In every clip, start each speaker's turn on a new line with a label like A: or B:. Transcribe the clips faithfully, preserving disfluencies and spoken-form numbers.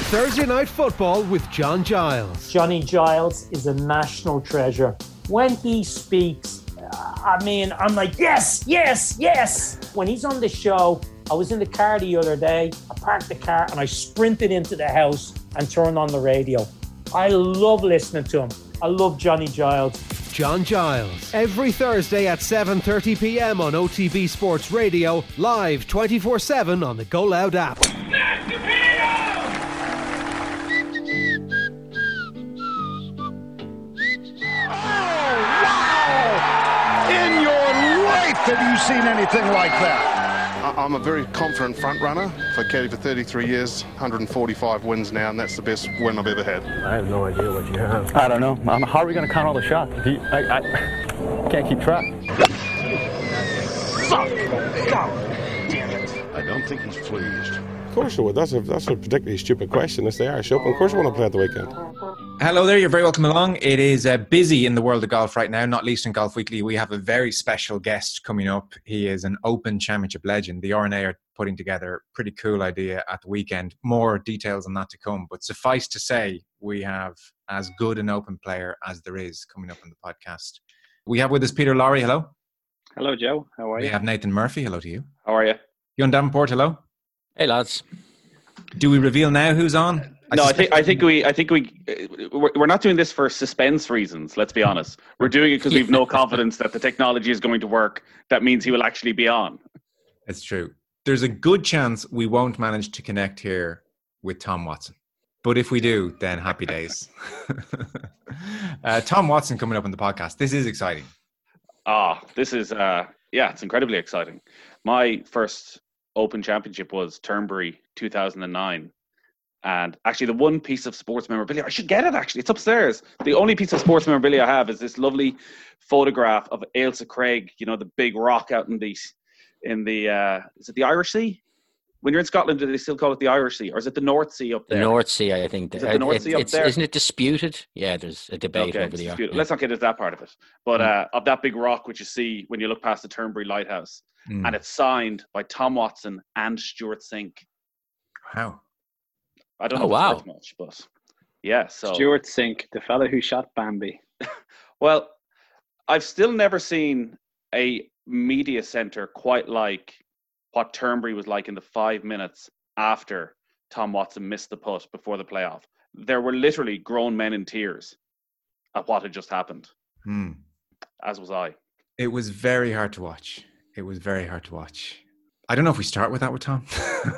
A: Thursday Night Football with John Giles.
B: Johnny Giles is a national treasure. When he speaks, I mean, I'm like, yes, yes, yes. When he's on the show, I was in the car the other day, I parked the car and I sprinted into the house and turned on the radio. I love listening to him. I love Johnny Giles.
A: John Giles. Every Thursday at seven thirty p.m. on O T B Sports Radio, live twenty-four seven on the Go Loud app.
C: Have you seen anything like that?
D: I'm a very confident front runner. For caddy for thirty-three years, one hundred forty-five wins now, and that's the best win I've ever had.
E: I have no idea what you have.
F: I don't know. Um, how are we going to count all the shots? If you, I, I can't keep track.
C: Fuck! God damn it! I don't think he's pleased.
G: Of course I would. That's a, that's a particularly stupid question. It's the Irish Open. Of course I want to play at the weekend.
H: Hello there, you're very welcome along. It is uh, busy in the world of golf right now, not least in Golf Weekly. We have a very special guest coming up. He is an Open Championship legend. The R N A are putting together a pretty cool idea at the weekend. More details on that to come. But suffice to say, we have as good an Open player as there is coming up on the podcast. We have with us Peter Lowry. Hello.
I: Hello, Joe. How are you?
H: We have Nathan Murphy. Hello to you.
I: How are you?
H: Ewan Davenport. Hello.
J: Hey, lads.
H: Do we reveal now who's on?
I: I no, I think I think we I think we we're not doing this for suspense reasons. Let's be honest. We're doing it because we've no confidence that the technology is going to work. That means he will actually be on.
H: It's true. There's a good chance we won't manage to connect here with Tom Watson, but if we do, then happy days. uh, Tom Watson coming up on the podcast. This is exciting.
I: Ah, oh, this is uh, yeah, it's incredibly exciting. My first Open Championship was Turnberry two thousand nine. And actually, the one piece of sports memorabilia, I should get it actually, it's upstairs. The only piece of sports memorabilia I have is this lovely photograph of Ailsa Craig, you know, the big rock out in the, in the uh, is it the Irish Sea? When you're in Scotland, do they still call it the Irish Sea? Or is it the North Sea up there?
J: The North Sea, I think.
I: Is it the North
J: it,
I: Sea up there?
J: Isn't it disputed? Yeah, there's a debate
I: okay,
J: over the
I: yeah. Let's not get into that part of it. But uh, of that big rock, which you see when you look past the Turnberry Lighthouse, mm. and it's signed by Tom Watson and Stuart Sink.
H: Wow.
I: I don't know
J: oh, wow.
I: if it's much, but yeah. So
K: Stuart Sink, the fellow who shot Bambi.
I: Well, I've still never seen a media centre quite like what Turnberry was like in the five minutes after Tom Watson missed the putt before the playoff. There were literally grown men in tears at what had just happened.
H: Hmm.
I: As was I.
H: It was very hard to watch. It was very hard to watch. I don't know if we start with that with Tom.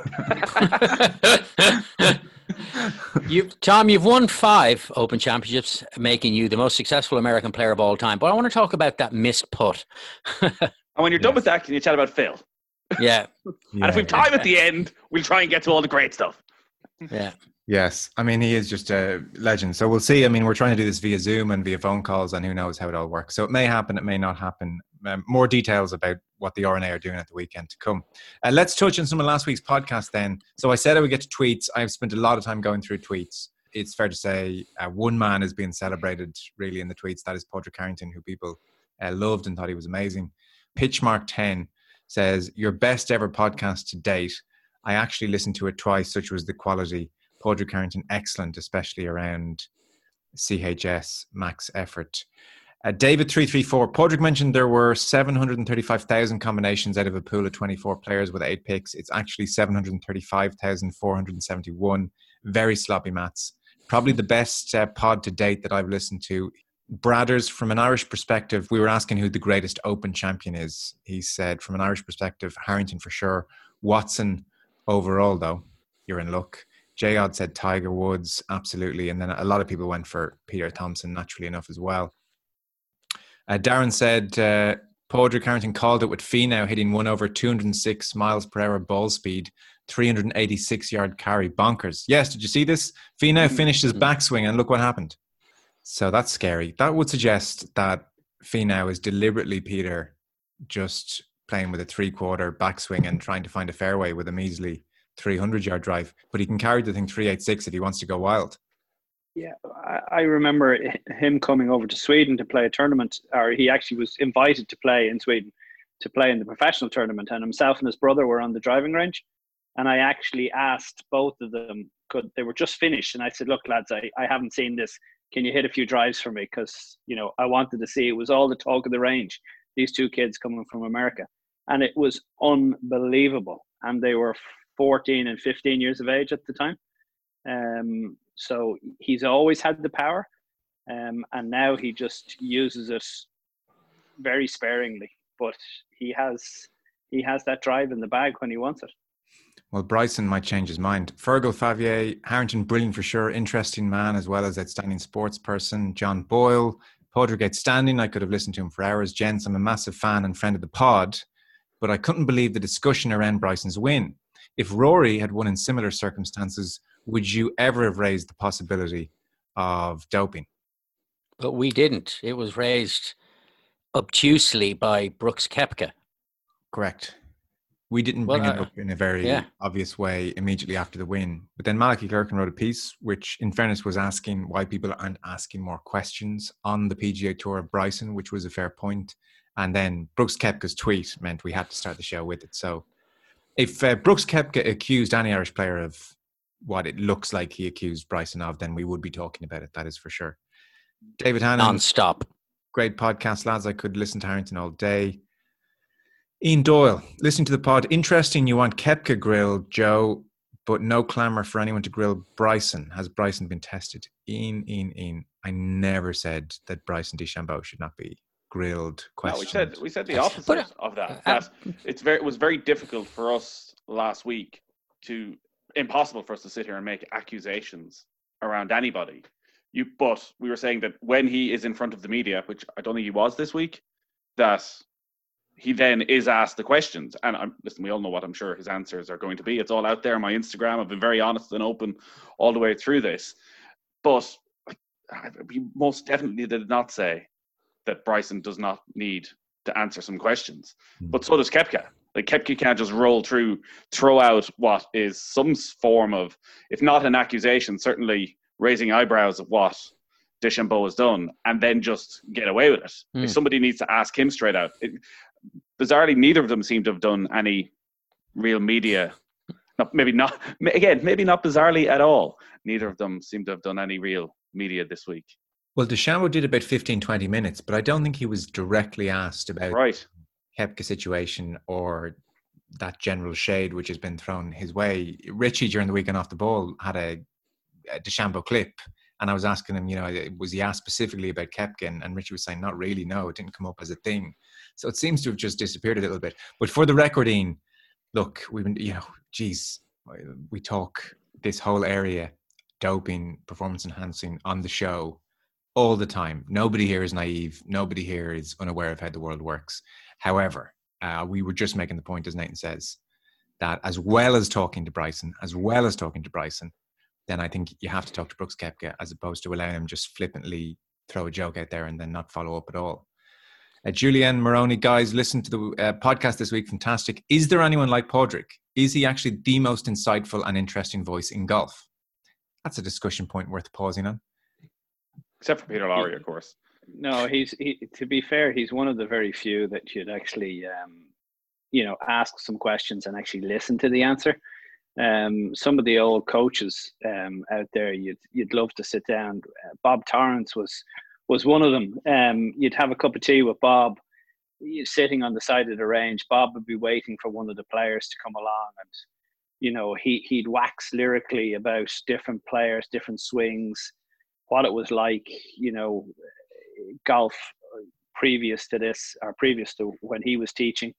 J: you, Tom, you've won five Open Championships, making you the most successful American player of all time. But I want to talk about that missed putt.
I: And when you're done yes. with that, can you chat about Phil?
J: Yeah.
I: And
H: yeah,
I: if we've
H: yeah.
I: time at the end, we'll try and get to all the great stuff.
J: Yeah.
H: Yes. I mean, he is just a legend. So we'll see. I mean, we're trying to do this via Zoom and via phone calls, and who knows how it all works. So it may happen, it may not happen. Um, more details about what the R N A are doing at the weekend to come. Uh, let's touch on some of last week's podcast then. So I said I would get to tweets. I've spent a lot of time going through tweets. It's fair to say uh, one man is being celebrated really in the tweets. That is Padraig Harrington, who people uh, loved and thought he was amazing. Pitchmark ten says, your best ever podcast to date. I actually listened to it twice, such was the quality. Padraig Harrington, excellent, especially around C H S, max effort. Uh, David three three four, Padraig mentioned there were seven hundred thirty-five thousand combinations out of a pool of twenty-four players with eight picks. It's actually seven hundred thirty-five thousand four hundred seventy-one. Very sloppy maths. Probably the best uh, pod to date that I've listened to. Bradders, from an Irish perspective, we were asking who the greatest Open champion is. He said, from an Irish perspective, Harrington for sure. Watson overall, though, you're in luck. J-Odd said Tiger Woods, absolutely. And then a lot of people went for Peter Thompson, naturally enough, as well. Uh, Darren said, uh, Padraig Harrington called it with Finau hitting one over two hundred six miles per hour ball speed, three hundred eighty-six yard carry. Bonkers. Yes, did you see this? Finau finished his backswing and look what happened. So that's scary. That would suggest that Finau is deliberately, Peter, just playing with a three-quarter backswing and trying to find a fairway with a measly three hundred yard drive. But he can carry the thing three eighty-six if he wants to go wild.
K: Yeah, I remember him coming over to Sweden to play a tournament, or he actually was invited to play in Sweden, to play in the professional tournament, and himself and his brother were on the driving range, And I actually asked both of them, could they were just finished, and I said, look, lads, I, I haven't seen this. Can you hit a few drives for me? Because, you know, I wanted to see. It was all the talk of the range, these two kids coming from America. And it was unbelievable. And they were fourteen and fifteen years of age at the time. Um, so he's always had the power. Um, and now he just uses it very sparingly. But he has he has that drive in the bag when he wants it.
H: Well, Bryson might change his mind. Fergal Favier, Harrington, brilliant for sure. Interesting man as well as outstanding sports person. John Boyle, Padraig outstanding. I could have listened to him for hours. Gents, I'm a massive fan and friend of the pod, but I couldn't believe the discussion around Bryson's win. If Rory had won in similar circumstances, would you ever have raised the possibility of doping?
J: But we didn't. It was raised obtusely by Brooks Koepka.
H: Correct. We didn't
J: Well,
H: bring it
J: uh,
H: up in a very
J: yeah.
H: obvious way immediately after the win. But then Malachi Clerkin wrote a piece, which in fairness was asking why people aren't asking more questions on the P G A Tour of Bryson, which was a fair point. And then Brooks Koepka's tweet meant we had to start the show with it. So if uh, Brooks Koepka accused any Irish player of what it looks like he accused Bryson of, then we would be talking about it. That is for sure. David Hannon.
J: Non-stop.
H: Great podcast, lads. I could listen to Harrington all day. Ian Doyle, listening to the pod. Interesting you want Koepka grilled, Joe, but no clamour for anyone to grill Bryson. Has Bryson been tested? Ian, Ian, Ian. I never said that Bryson DeChambeau should not be grilled, questioned.
I: No, we said we said the opposite
J: But,
I: of that.
J: uh,
I: that it's very it was very difficult for us last week to impossible for us to sit here and make accusations around anybody. You, but we were saying that when he is in front of the media, which I don't think he was this week, that he then is asked the questions. And I'm, listen, we all know what I'm sure his answers are going to be. It's all out there on my Instagram. I've been very honest and open all the way through this. But we most definitely did not say that Bryson does not need to answer some questions. Mm. But so does Koepka. Like, Koepka can't just roll through, throw out what is some form of, if not an accusation, certainly raising eyebrows at what DeChambeau has done, and then just get away with it. Mm. If somebody needs to ask him straight out. It, bizarrely, neither of them seem to have done any real media. Not, maybe not, again, maybe not bizarrely at all. Neither of them seem to have done any real media this week.
H: Well, DeChambeau did about fifteen, twenty minutes, but I don't think he was directly asked about
I: right.
H: Koepka situation or that general shade which has been thrown his way. Richie, during the weekend off the ball, had a, a DeChambeau clip, and I was asking him, you know, was he asked specifically about Koepka? And, and Richie was saying, not really, no, it didn't come up as a thing. So it seems to have just disappeared a little bit. But for the record, Ian, look, we've been, you know, geez, we talk this whole area, doping, performance enhancing on the show all the time. Nobody here is naive. Nobody here is unaware of how the world works. However, uh, we were just making the point, as Nathan says, that as well as talking to Bryson, as well as talking to Bryson, then I think you have to talk to Brooks Koepka as opposed to allowing him just flippantly throw a joke out there and then not follow up at all. Uh, Julianne Moroney, guys, listen to the uh, podcast this week. Fantastic. Is there anyone like Padraig? Is he actually the most insightful and interesting voice in golf? That's a discussion point worth pausing on.
I: Except for Peter Lowry, of course.
K: No, he's he, to be fair, he's one of the very few that you'd actually, um, you know, ask some questions and actually listen to the answer. Um, some of the old coaches um, out there, you'd you'd love to sit down. Uh, Bob Torrance was was one of them. Um, you'd have a cup of tea with Bob, you're sitting on the side of the range. Bob would be waiting for one of the players to come along, and you know he he'd wax lyrically about different players, different swings, what it was like, you know, golf previous to this or previous to when he was teaching.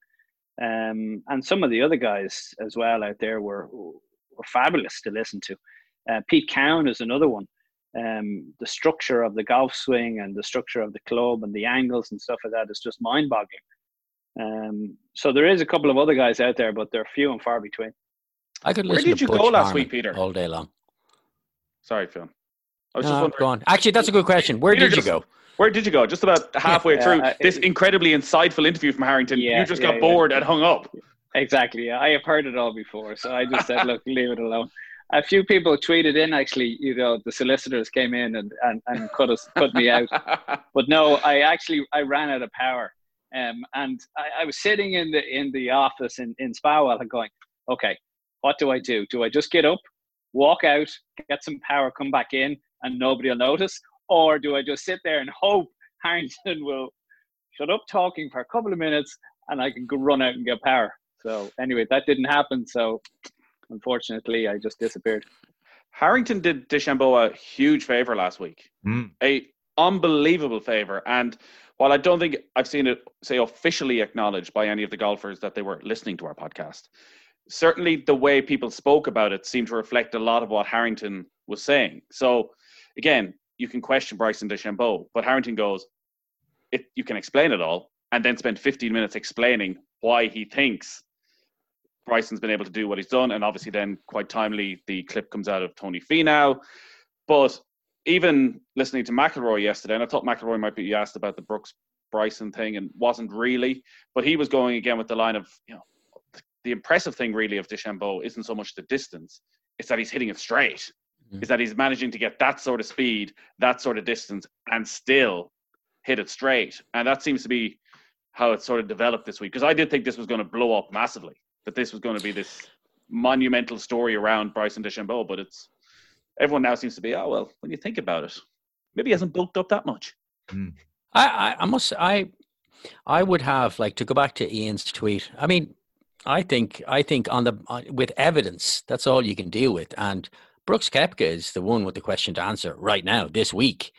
K: Um, and some of the other guys as well out there were, were fabulous to listen to. Uh, Pete Cowan is another one. Um, the structure of the golf swing and the structure of the club and the angles and stuff like that is just mind-boggling. Um, so there is a couple of other guys out there, but they're few and far between.
J: I could
I: Where
J: listen
I: did
J: to
I: you
J: Butch
I: go last
J: Harmon
I: week, Peter?
J: all day long.
I: Sorry, Phil. I was
J: No,
I: just wondering.
J: go on. Actually, that's a good question. Where
I: Peter
J: did you
I: just-
J: go?
I: Where did you go? Just about halfway
K: Yeah,
I: through
K: uh,
I: this
K: it-
I: incredibly insightful interview from Harrington.
K: Yeah,
I: you just
K: yeah,
I: got
K: yeah.
I: bored and hung up.
K: Exactly. Yeah. I have heard it all before. So I just said, look, leave it alone. A few people tweeted in, actually, you know, the solicitors came in and, and, and cut us, cut me out. But no, I actually, I ran out of power. Um, and I, I was sitting in the, in the office in, in Spawell and going, okay, what do I do? Do I just get up, walk out, get some power, come back in, and nobody will notice? Or do I just sit there and hope Harrington will shut up talking for a couple of minutes and I can go run out and get power? So anyway, that didn't happen. So unfortunately, I just disappeared.
I: Harrington did DeChambeau a huge favour last week.
H: Mm.
I: A unbelievable favour. And while I don't think I've seen it, say, officially acknowledged by any of the golfers that they were listening to our podcast, certainly the way people spoke about it seemed to reflect a lot of what Harrington was saying. So again, you can question Bryson DeChambeau, but Harrington goes, it, you can explain it all, and then spend fifteen minutes explaining why he thinks Bryson's been able to do what he's done. And obviously then quite timely, the clip comes out of Tony Finau. But even listening to McIlroy yesterday, and I thought McIlroy might be asked about the Brooks Bryson thing and wasn't really, but he was going again with the line of, you know, the impressive thing really of DeChambeau isn't so much the distance, it's that he's hitting it straight. Mm-hmm. Is that he's managing to get that sort of speed, that sort of distance, and still hit it straight. And that seems to be how it sort of developed this week. Because I did think this was going to blow up massively, that this was going to be this monumental story around Bryson DeChambeau, but it's everyone now seems to be, oh, well, when you think about it, maybe he hasn't bulked up that much.
H: Mm.
J: I, I, I must, I, I would have, like, to go back to Ian's tweet. I mean, I think, I think on the on, with evidence, that's all you can deal with. And Brooks Koepka is the one with the question to answer right now, this week.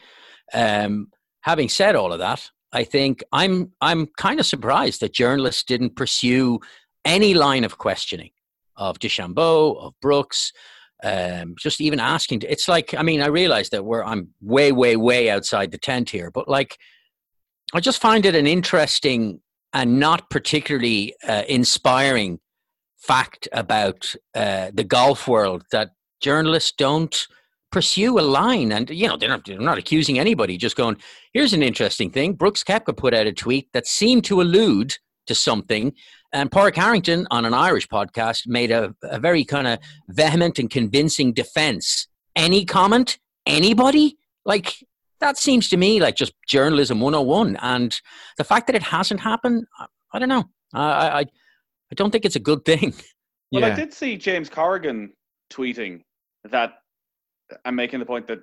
J: Um, having said all of that, I think I'm, I'm kind of surprised that journalists didn't pursue any line of questioning of DeChambeau, of Brooks. Um, just even asking, to, it's like, I mean, I realize that we're, I'm way, way, way outside the tent here, but like, I just find it an interesting and not particularly uh, inspiring fact about uh, the golf world that journalists don't pursue a line. And, you know, they're not, they're not accusing anybody, just going, here's an interesting thing. Brooks Koepka put out a tweet that seemed to allude to something. And Pádraig Harrington on an Irish podcast made a, a very kind of vehement and convincing defense. Any comment? Anybody? Like, that seems to me like just journalism one oh one. And the fact that it hasn't happened, I, I don't know. I, I I don't think it's a good thing.
I: Well,
H: yeah.
I: I did see James Corrigan tweeting that and making the point that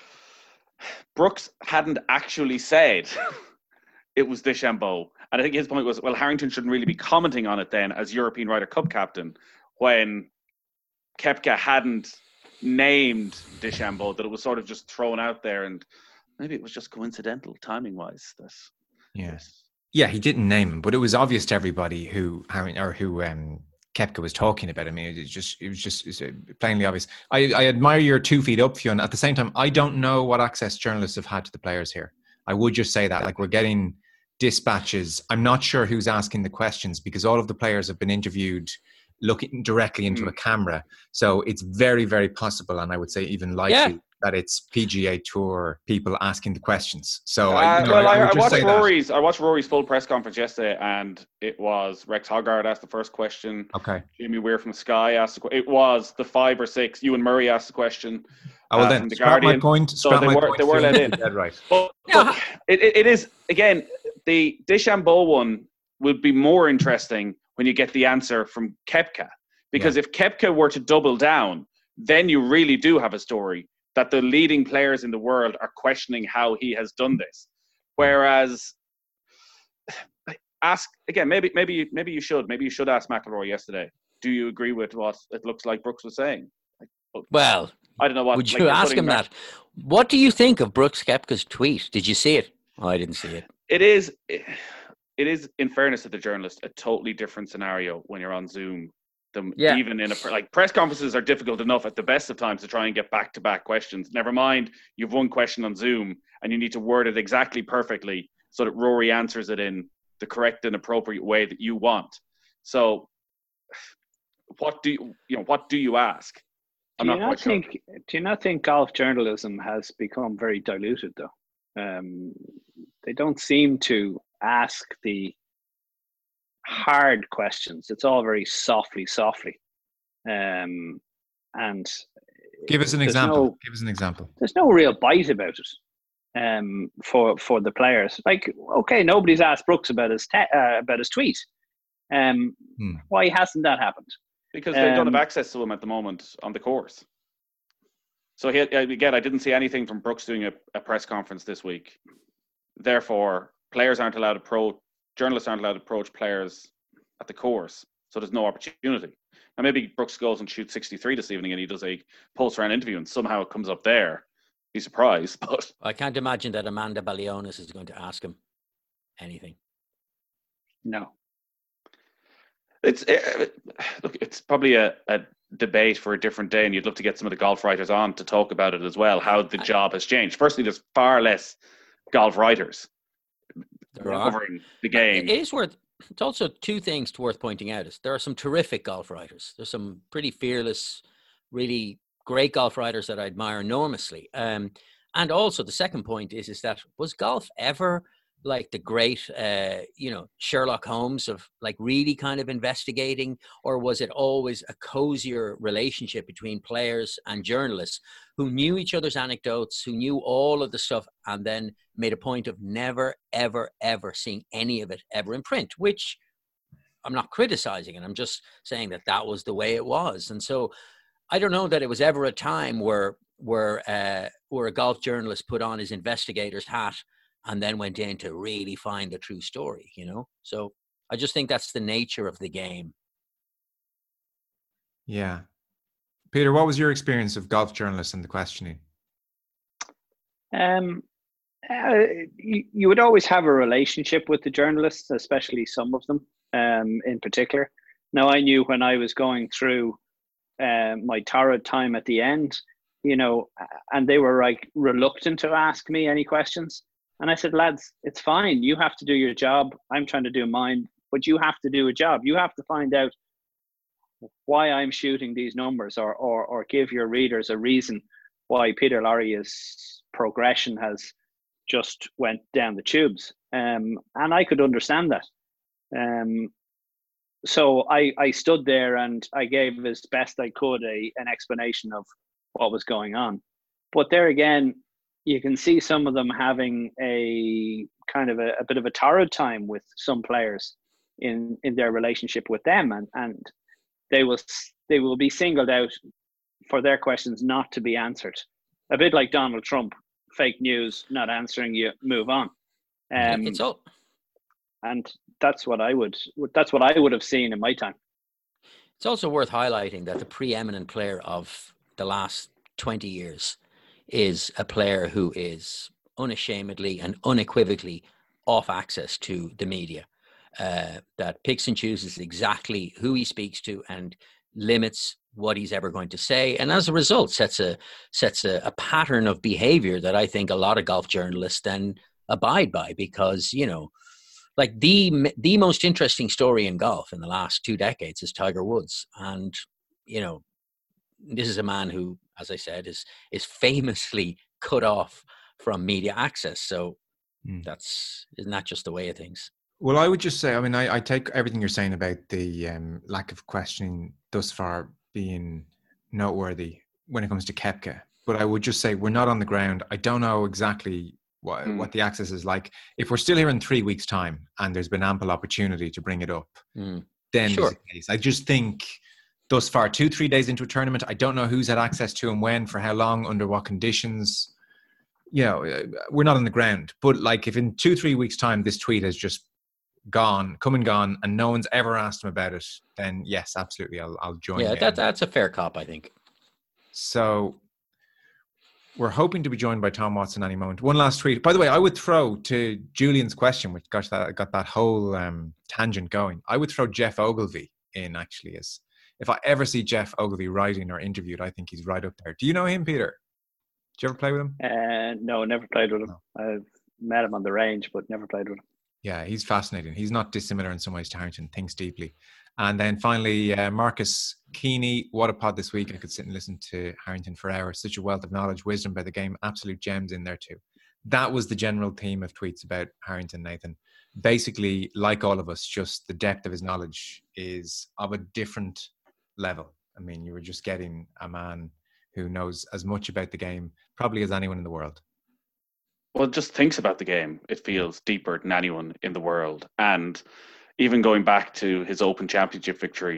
I: Brooks hadn't actually said it was DeChambeau. And I think his point was, well, Harrington shouldn't really be commenting on it then as European Ryder Cup captain when Koepka hadn't named DeChambeau, that it was sort of just thrown out there, and maybe it was just coincidental timing-wise. That,
H: yes, yeah, he didn't name him, but it was obvious to everybody who Harrington or who um, Koepka was talking about. I mean, it was just it was just it was plainly obvious. I, I admire your two feet up, Fionn. At the same time, I don't know what access journalists have had to the players here. I would just say that, like, we're getting dispatches. I'm not sure who's asking the questions because all of the players have been interviewed looking directly into mm. a camera. So it's very, very possible, and I would say even likely, yeah. that it's P G A Tour people asking the questions. So
I: uh,
H: I, you know,
I: well, I,
H: I, I,
I: I watched Rory's.
H: That.
I: I watched Rory's full press conference yesterday, and it was Rex Hoggard asked the first question.
H: Okay.
I: Jamie Weir from Sky asked the question. It was the five or six. Ewan Murray asked the question.
H: Oh, well,
I: uh,
H: then,
I: the
H: scrap
I: Guardian.
H: my point.
I: So
H: scrap
I: they
H: my
I: were
H: point.
I: they were let in.
H: Dead right.
I: But, but it, it, it is again the DeChambeau one would be more interesting when you get the answer from Koepka, because yeah. if Koepka were to double down, then you really do have a story that the leading players in the world are questioning how he has done this. Whereas, ask again, maybe maybe maybe you should maybe you should ask McIlroy yesterday. Do you agree with what it looks like Brooks was saying? Like,
J: well,
I: I don't know what.
J: Would you
I: like,
J: ask him
I: back.
J: that? What do you think of Brooks Koepka's tweet? Did you see it? Oh, I didn't see it.
I: It is, it is, in fairness to the journalist, a totally different scenario when you're on Zoom. Than yeah. Even in a like press conferences are difficult enough at the best of times to try and get back-to-back questions. Never mind, you've one question on Zoom and you need to word it exactly perfectly so that Rory answers it in the correct and appropriate way that you want. So, what do you, you know? What do you ask? I'm
K: do
I: not
K: you not
I: quite
K: think?
I: Sure.
K: Do you not think golf journalism has become very diluted, though? Um, they don't seem to ask the hard questions. It's all very softly, softly. Um, and
H: give us an example.
K: No,
H: give us an example.
K: There's no real bite about it um, for for the players. Like, okay, nobody's asked Brooks about his te- uh, about his tweet. Um, hmm. Why hasn't that happened?
I: Because they don't
K: Um,
I: have access to him at the moment on the course. So he, again, I didn't see anything from Brooks doing a, a press conference this week. Therefore, players aren't allowed to approach, journalists aren't allowed to approach players at the course. So there's no opportunity. Now maybe Brooks goes and shoots sixty-three this evening and he does a post-round interview and somehow it comes up there. Be surprised, but
J: I can't imagine that Amanda Balionis is going to ask him anything.
K: No.
I: It's uh, look. It's probably a, a debate for a different day, and you'd love to get some of the golf writers on to talk about it as well. How the job has changed. Firstly, there's far less golf writers
J: There are.
I: covering the game.
J: It is worth. It's also two things worth pointing out. Is there are some terrific golf writers. There's some pretty fearless, really great golf writers that I admire enormously. Um, and also the second point is is that was golf ever like the great, uh, you know, Sherlock Holmes of like really kind of investigating, or was it always a cozier relationship between players and journalists who knew each other's anecdotes, who knew all of the stuff, and then made a point of never, ever, ever seeing any of it ever in print, which I'm not criticizing, and I'm just saying that that was the way it was. And so I don't know that it was ever a time where, where, uh, where a golf journalist put on his investigator's hat and then went in to really find the true story, you know? So I just think that's the nature of the game.
H: Yeah. Peter, what was your experience of golf journalists and the questioning?
K: Um, uh, you, you would always have a relationship with the journalists, especially some of them um, in particular. Now, I knew when I was going through uh, my torrid time at the end, you know, and they were like reluctant to ask me any questions. And I said, lads, it's fine. You have to do your job. I'm trying to do mine, but you have to do a job. You have to find out why I'm shooting these numbers, or or, or give your readers a reason why Peter Laurier's progression has just went down the tubes. Um, and I could understand that. Um, so I, I stood there and I gave as best I could a an explanation of what was going on. But there again, you can see some of them having a kind of a, a bit of a torrid time with some players in, in their relationship with them, and, and they will they will be singled out for their questions not to be answered. A bit like Donald Trump, fake news, not answering you, move on. Um,
J: it's all,
K: and that's what I would that's what I would have seen in my time.
J: It's also worth highlighting that the preeminent player of the last twenty years is a player who is unashamedly and unequivocally off access to the media, uh, that picks and chooses exactly who he speaks to and limits what he's ever going to say. And as a result, sets a sets a, a pattern of behavior that I think a lot of golf journalists then abide by, because, you know, like the the most interesting story in golf in the last two decades is Tiger Woods. And, you know, this is a man who, as I said, is is famously cut off from media access. So mm. that's isn't that just the way of things?
H: Well, I would just say, I mean, I, I take everything you're saying about the um, lack of questioning thus far being noteworthy when it comes to Koepka. But I would just say we're not on the ground. I don't know exactly what, mm. what the access is like. If we're still here in three weeks' time and there's been ample opportunity to bring it up, mm. then
J: sure.
H: there's a case. I just think thus far, two, three days into a tournament, I don't know who's had access to him when, for how long, under what conditions. You know, we're not on the ground. But like if in two, three weeks' time, this tweet has just gone, come and gone, and no one's ever asked him about it, then yes, absolutely, I'll, I'll join.
J: Yeah, that, that's a fair cop, I think.
H: So we're hoping to be joined by Tom Watson any moment. One last tweet. By the way, I would throw to Julian's question, which gosh, that got that whole um, tangent going. I would throw Jeff Ogilvy in, actually, as if I ever see Jeff Ogilvy writing or interviewed, I think he's right up there. Do you know him, Peter? Did you ever play with him?
K: Uh, no, never played with him. No. I've met him on the range, but never played with him.
H: Yeah, he's fascinating. He's not dissimilar in some ways to Harrington, thinks deeply. And then finally, uh, Marcus Keeney. What a pod this week. I could sit and listen to Harrington for hours. Such a wealth of knowledge, wisdom about the game. Absolute gems in there too. That was the general theme of tweets about Harrington, Nathan. Basically, like all of us, just the depth of his knowledge is of a different level. I mean, you were just getting a man who knows as much about the game probably as anyone in the world.
I: Well, just thinks about the game. It feels deeper than anyone in the world. And even going back to his Open Championship victories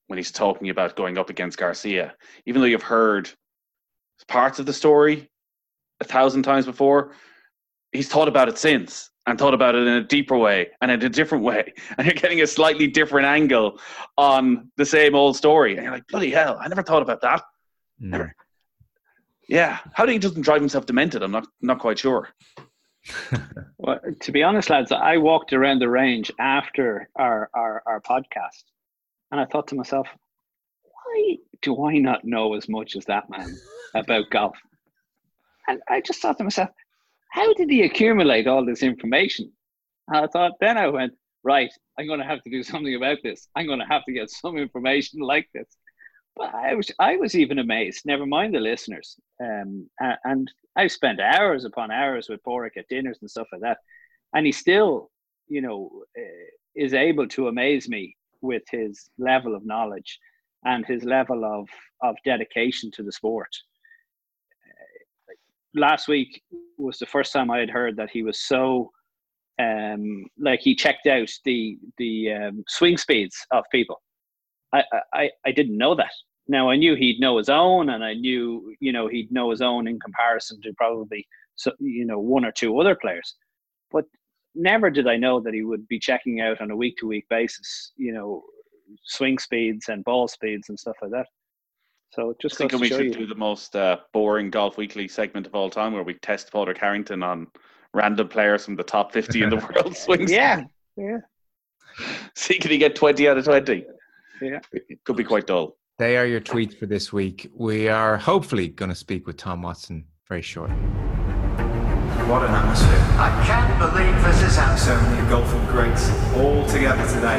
I: when he's talking about going up against Garcia, even though you've heard parts of the story a thousand times before, he's thought about it since and thought about it in a deeper way and in a different way. And you're getting a slightly different angle on the same old story. And you're like, bloody hell, I never thought about that.
H: Mm.
I: Never. Yeah. How do he doesn't drive himself demented? I'm not not quite sure.
K: Well, to be honest, lads, I walked around the range after our, our, our podcast, and I thought to myself, why do I not know as much as that man about golf? And I just thought to myself, how did he accumulate all this information? And I thought, then I went, right, I'm going to have to do something about this. I'm going to have to get some information like this. But I was, I was even amazed, never mind the listeners. Um, and I've spent hours upon hours with Boric at dinners and stuff like that. And he still, you know, uh, is able to amaze me with his level of knowledge and his level of, of dedication to the sport. Uh, last week was the first time I had heard that he was so, um, like he checked out the, the um, swing speeds of people. I, I, I didn't know that. Now, I knew he'd know his own, and I knew, you know, he'd know his own in comparison to probably, so, you know, one or two other players. But never did I know that he would be checking out on a week-to-week basis, you know, swing speeds and ball speeds and stuff like that. So just
I: I think we should
K: you.
I: do the most uh, boring Golf Weekly segment of all time, where we test Padraig Harrington on random players from the top fifty in the world swings.
K: Yeah, yeah.
I: See, can he get twenty out of twenty?
K: Yeah.
I: It could be quite dull.
H: They are your tweets for this week. We are hopefully going to speak with Tom Watson very shortly.
L: What an atmosphere. I can't believe this is happening. So many golfing greats all together today.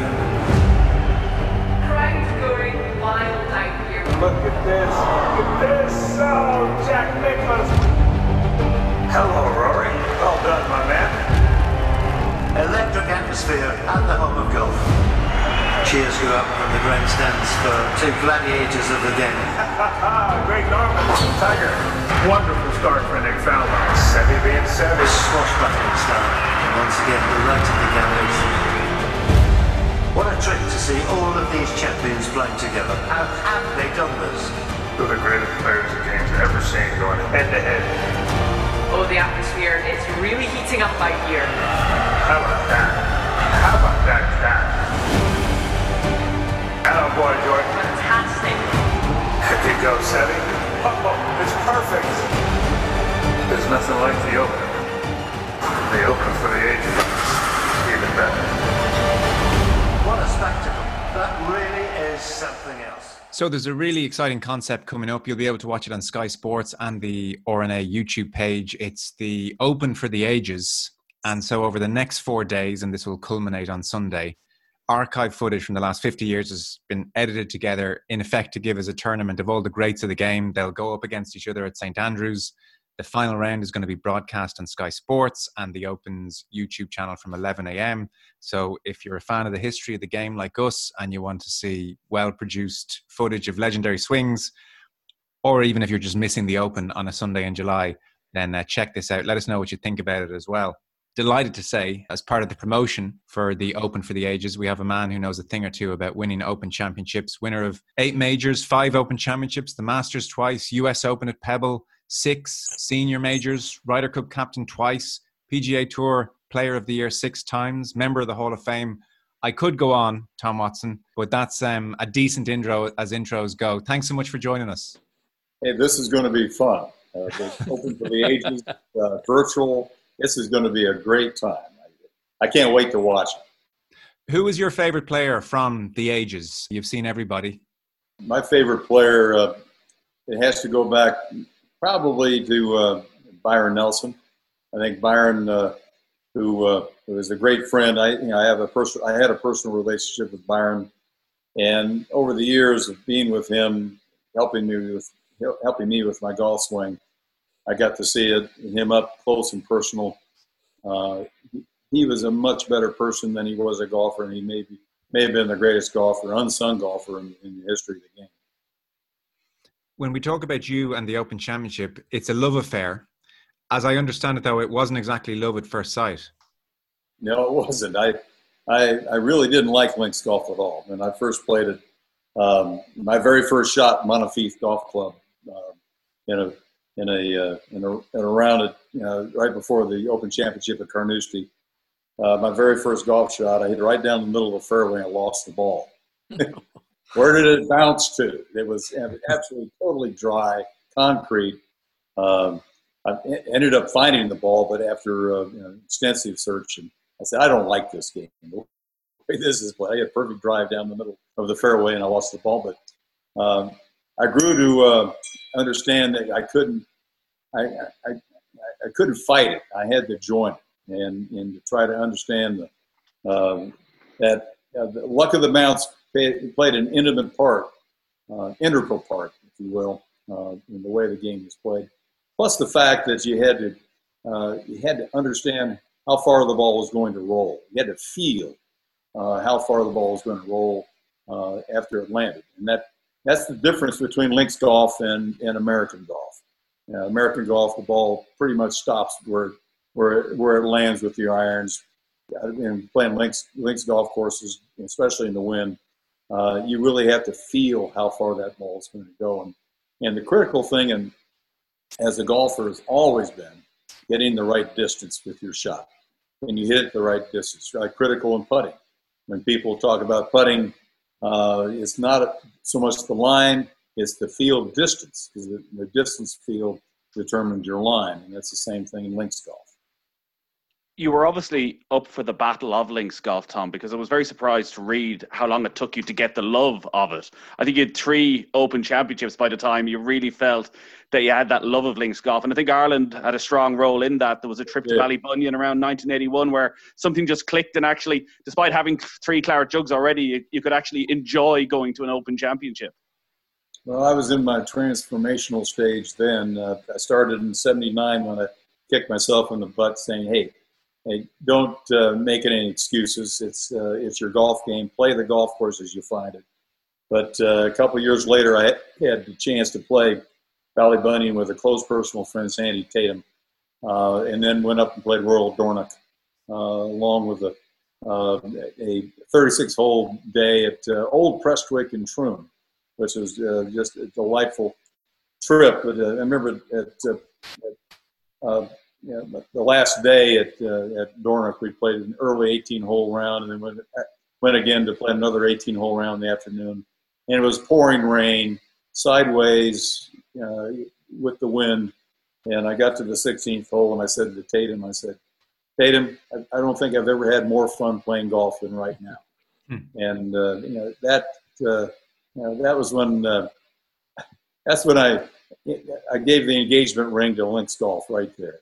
M: Crowd going wild out here.
N: Look at this. Look at this. Oh, Jack Nicklaus.
L: Hello, Rory.
N: Well done, my man.
L: Electric atmosphere at the home of golf. Cheers go up from the grandstands for two gladiators of the game.
N: Great Norman. Tiger. Wonderful start for Nick Faldo. Savvy being savvy.
L: Swashbuckling start. And once again, delighted the galleries. What a treat to see all of these champions playing together. How have they done this?
N: Two of the greatest players the game's ever seen going head to head.
M: Oh, the atmosphere. It's really heating up out here.
N: How about that? How about that, Jack? Hello, boy, Jordan.
M: Fantastic.
N: There you go, Savvy. Oh, it's perfect. There's nothing like the Open. The Open for the ages. Even better.
L: What a spectacle. That really is something else.
H: So there's a really exciting concept coming up. You'll be able to watch it on Sky Sports and the R N A YouTube page. It's the Open for the Ages. And so over the next four days, and this will culminate on Sunday, archive footage from the last fifty years has been edited together in effect to give us a tournament of all the greats of the game. They'll go up against each other at Saint Andrews. The final round is going to be broadcast on Sky Sports and the Open's YouTube channel from eleven a.m. So if you're a fan of the history of the game like us and you want to see well-produced footage of legendary swings, or even if you're just missing the Open on a Sunday in July, then uh, check this out. Let us know what you think about it as well. Delighted to say, as part of the promotion for the Open for the Ages, we have a man who knows a thing or two about winning Open championships, winner of eight majors, five Open championships, the Masters twice, U S Open at Pebble, six senior majors, Ryder Cup captain twice, P G A Tour Player of the Year six times, member of the Hall of Fame. I could go on, Tom Watson, but that's um, a decent intro as intros go. Thanks so much for joining us.
O: Hey, this is going to be fun. Uh, Open for the Ages, uh, virtual. This is going to be a great time. I can't wait to watch it.
H: Who is your favorite player from the Ages? You've seen everybody.
O: My favorite player, uh, it has to go back probably to uh, Byron Nelson. I think Byron, uh, who, uh, who is a great friend. I, you know, I have a personal, I had a personal relationship with Byron, and over the years of being with him, helping me with helping me with my golf swing, I got to see it, him up close and personal. Uh, he was a much better person than he was a golfer, and he may, be, may have been the greatest golfer, unsung golfer in, in the history of the game.
H: When we talk about you and the Open Championship, it's a love affair. As I understand it, though, it wasn't exactly love at first sight.
O: No, it wasn't. I, I, I really didn't like links golf at all. When I first played it, Um, my very first shot, Montefiore Golf Club, uh, in a in a uh, in a, in a round at, you know, right before the Open Championship at Carnoustie. Uh, my very first golf shot, I hit right down the middle of the fairway and lost the ball. Where did it bounce to? It was absolutely totally dry, concrete. Um, I ended up finding the ball, but after uh, you know, extensive search, and I said, I don't like this game. The way this is played, I had a perfect drive down the middle of the fairway, and I lost the ball. But um, I grew to uh, understand that I couldn't, I, I, I couldn't fight it. I had to join it. And, and to try to understand the, um, that uh, the luck of the bounce played, played an intimate part, uh, integral part, if you will, uh, in the way the game was played. Plus the fact that you had to uh, you had to understand how far the ball was going to roll. You had to feel uh, how far the ball was going to roll uh, after it landed, and that that's the difference between links golf and, and American golf. Uh, American golf, the ball pretty much stops where where where it lands with your irons. And playing links links golf courses, especially in the wind, uh, you really have to feel how far that ball is going to go. And and the critical thing, and as a golfer, has always been getting the right distance with your shot. When you hit it the right distance, like critical in putting. When people talk about putting, uh, it's not so much the line, it's the field distance, because the, the distance field determines your line, and that's the same thing in links golf.
I: You were obviously up for the battle of links golf, Tom, because I was very surprised to read how long it took you to get the love of it. I think you had three Open Championships by the time you really felt that you had that love of links golf. And I think Ireland had a strong role in that. There was a trip to
O: Yeah.
I: Ballybunion around nineteen eighty-one where something just clicked, and actually, despite having three claret jugs already, you, you could actually enjoy going to an Open Championship.
O: Well, I was in my transformational stage then. Uh, I started in seventy-nine when I kicked myself in the butt saying, hey, hey don't uh, make it any excuses. It's uh, it's your golf game. Play the golf course as you find it. But uh, a couple of years later, I had the chance to play Ballybunion with a close personal friend, Sandy Tatum, uh, and then went up and played Royal Dornoch, uh, along with a, uh, a thirty-six hole day at uh, Old Prestwick in Troon, which was uh, just a delightful trip. But uh, I remember at, uh, at uh, you know, the last day at uh, at Dornoch, we played an early eighteen hole round, and then went, went again to play another eighteen hole round in the afternoon. And it was pouring rain, sideways uh, with the wind. And I got to the sixteenth hole, and I said to Tatum, I said, Tatum, I, I don't think I've ever had more fun playing golf than right now. Hmm. And uh, you know that. Uh, You know, that was when uh, that's when I I gave the engagement ring to links golf right there.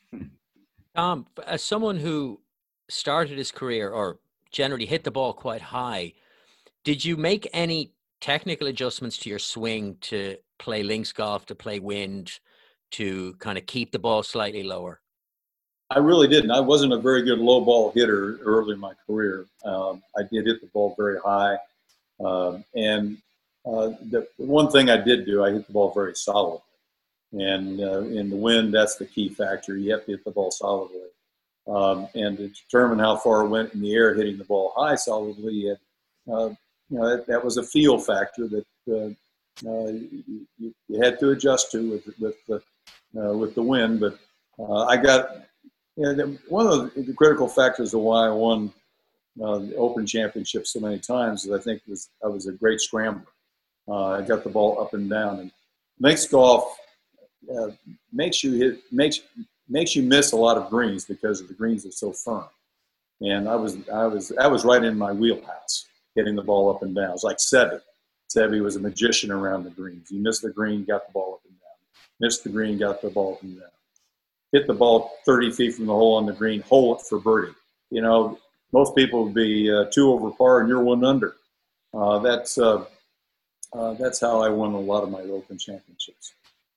J: Tom, as someone who started his career or generally hit the ball quite high, did you make any technical adjustments to your swing to play links golf, to play wind, to kind of keep the ball slightly lower?
O: I really didn't. I wasn't a very good low ball hitter early in my career. Um, I did hit the ball very high, um, and Uh, the one thing I did do, I hit the ball very solidly. And uh, in the wind, that's the key factor. You have to hit the ball solidly. Um, and to determine how far it went in the air, hitting the ball high solidly, you, had, uh, you know, that, that was a feel factor that uh, uh, you, you had to adjust to with with the uh, with the wind. But uh, I got you know, one of the critical factors of why I won uh, the Open Championship so many times is I think was I was a great scrambler. Uh, I got the ball up and down, and links golf uh, makes you hit makes makes you miss a lot of greens because of the greens are so firm. And I was I was I was right in my wheelhouse, hitting the ball up and down. It was like Seve. Seve was a magician around the greens. You missed the green, got the ball up and down. Missed the green, got the ball up and down. Hit the ball thirty feet from the hole on the green, hole it for birdie. You know, most people would be uh, two over par and you're one under. Uh, that's uh, Uh, that's how I won a lot of my Open Championships.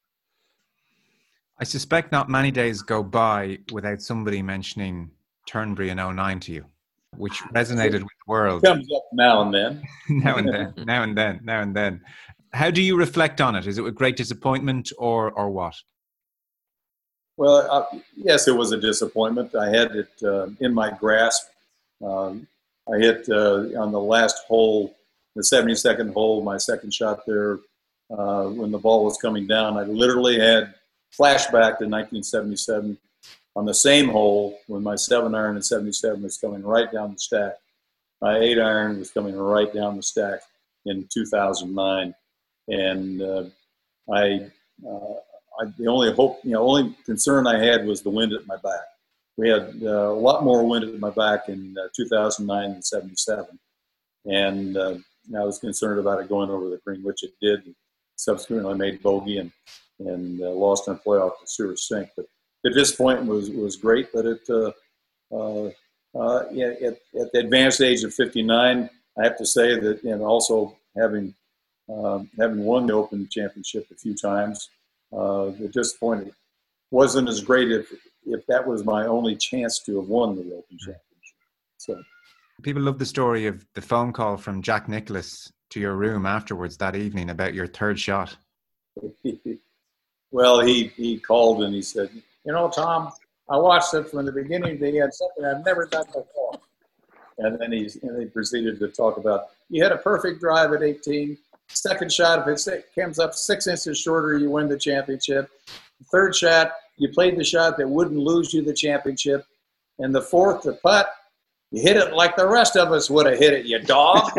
H: I suspect not many days go by without somebody mentioning Turnberry in oh nine to you, which resonated with the world.
O: It comes up now and then.
H: now and then, now and then, now and then. How do you reflect on it? Is it with great disappointment or or what?
O: Well, uh, yes, it was a disappointment. I had it uh, in my grasp. Um, I hit uh, on the last hole the seventy-second hole, my second shot there, uh, when the ball was coming down, I literally had flashback to nineteen seventy-seven on the same hole when my seven iron in seventy-seven was coming right down the stack. My eight iron was coming right down the stack in two thousand nine. And uh, I, uh, I, the only hope, you know, only concern I had was the wind at my back. We had uh, a lot more wind at my back in uh, two thousand nine and seventy-seven. And uh, I was concerned about it going over the green, which it did. And subsequently, I made bogey and, and uh, lost in a playoff to Sewer Sink. But the disappointment was, was great, but it, uh, uh, uh, yeah, at, at the advanced age of fifty-nine, I have to say that, and also having um, having won the Open Championship a few times, uh, the disappointment wasn't as great if if that was my only chance to have won the Open Championship. So,
H: people love the story of the phone call from Jack Nicklaus to your room afterwards that evening about your third shot.
O: Well, he he called and he said, "You know, Tom, I watched it from the beginning to the end, something I've never done before." And then he, and he proceeded to talk about, you had a perfect drive at eighteen. Second shot, if it comes up six inches shorter, you win the championship. Third shot, you played the shot that wouldn't lose you the championship. And the fourth, the putt, you hit it like the rest of us would have hit it, you dog.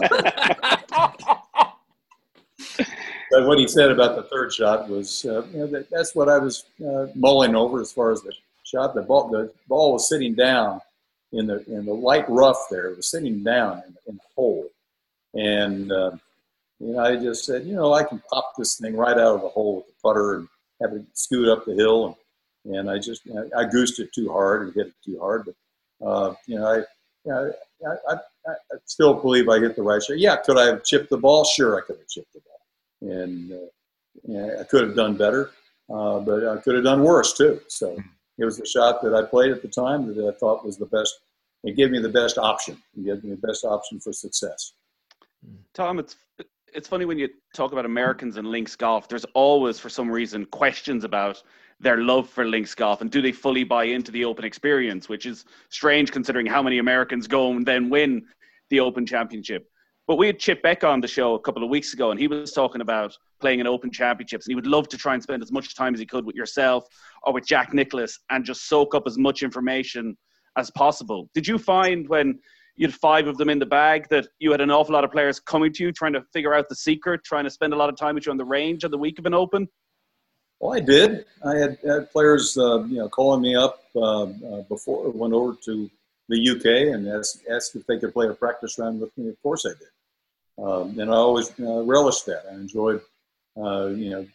O: But what he said about the third shot was, uh, you know, that, that's what I was uh, mulling over as far as the shot. The ball, the ball was sitting down in the in the light rough there. It was sitting down in, in the hole. And, uh, you know, I just said, you know, I can pop this thing right out of the hole with the putter and have it scoot up the hill. And, and I just, you know, I goosed it too hard and hit it too hard. But, uh, you know, I, you know, I, I, I, I still believe I hit the right shot. Yeah, could I have chipped the ball? Sure, I could have chipped the ball. And uh, yeah, I could have done better, uh, but I could have done worse too. So it was the shot that I played at the time that I thought was the best. It gave me the best option. It gave me the best option for success.
I: Tom, it's it's funny when you talk about Americans and links golf. There's always, for some reason, questions about their love for links golf and do they fully buy into the Open experience, which is strange considering how many Americans go and then win the Open Championship. But we had Chip Beck on the show a couple of weeks ago, and he was talking about playing in Open Championships, and he would love to try and spend as much time as he could with yourself or with Jack Nicklaus and just soak up as much information as possible. Did you find when you had five of them in the bag that you had an awful lot of players coming to you trying to figure out the secret, trying to spend a lot of time with you on the range on the week of an Open?
O: Well, I did. I had, had players, uh, you know, calling me up uh, uh, before I went over to the U K and asked, asked if they could play a practice round with me. Of course I did. Um, and I always uh, relished that. I enjoyed, uh, you know,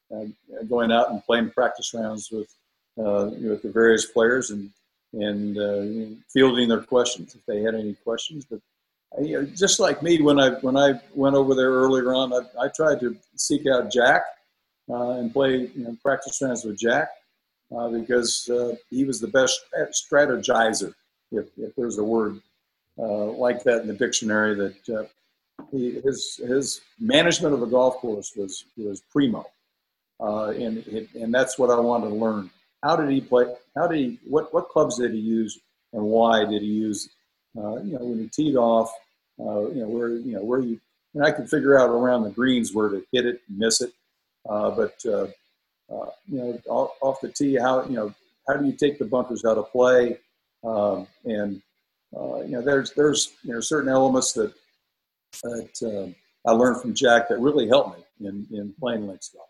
O: uh, going out and playing practice rounds with uh, you know, with the various players and and uh, fielding their questions if they had any questions. But uh, you know, just like me, when I when I went over there earlier on, I, I tried to seek out Jack uh, and play you know, practice rounds with Jack uh, because uh, he was the best strategizer, if, if there's a word uh, like that in the dictionary that. Uh, He, his his management of the golf course was was primo, uh, and it, and that's what I wanted to learn. How did he play? How did he? What what clubs did he use, and why did he use? Uh, you know, when he teed off, uh, you know where you know where you. And I could figure out around the greens where to hit it, and miss it, uh, but uh, uh, you know off, off the tee, how you know how do you take the bunkers out of play? Um, and uh, you know there's there's you know certain elements that. that uh, I learned from Jack that really helped me in, in playing links golf.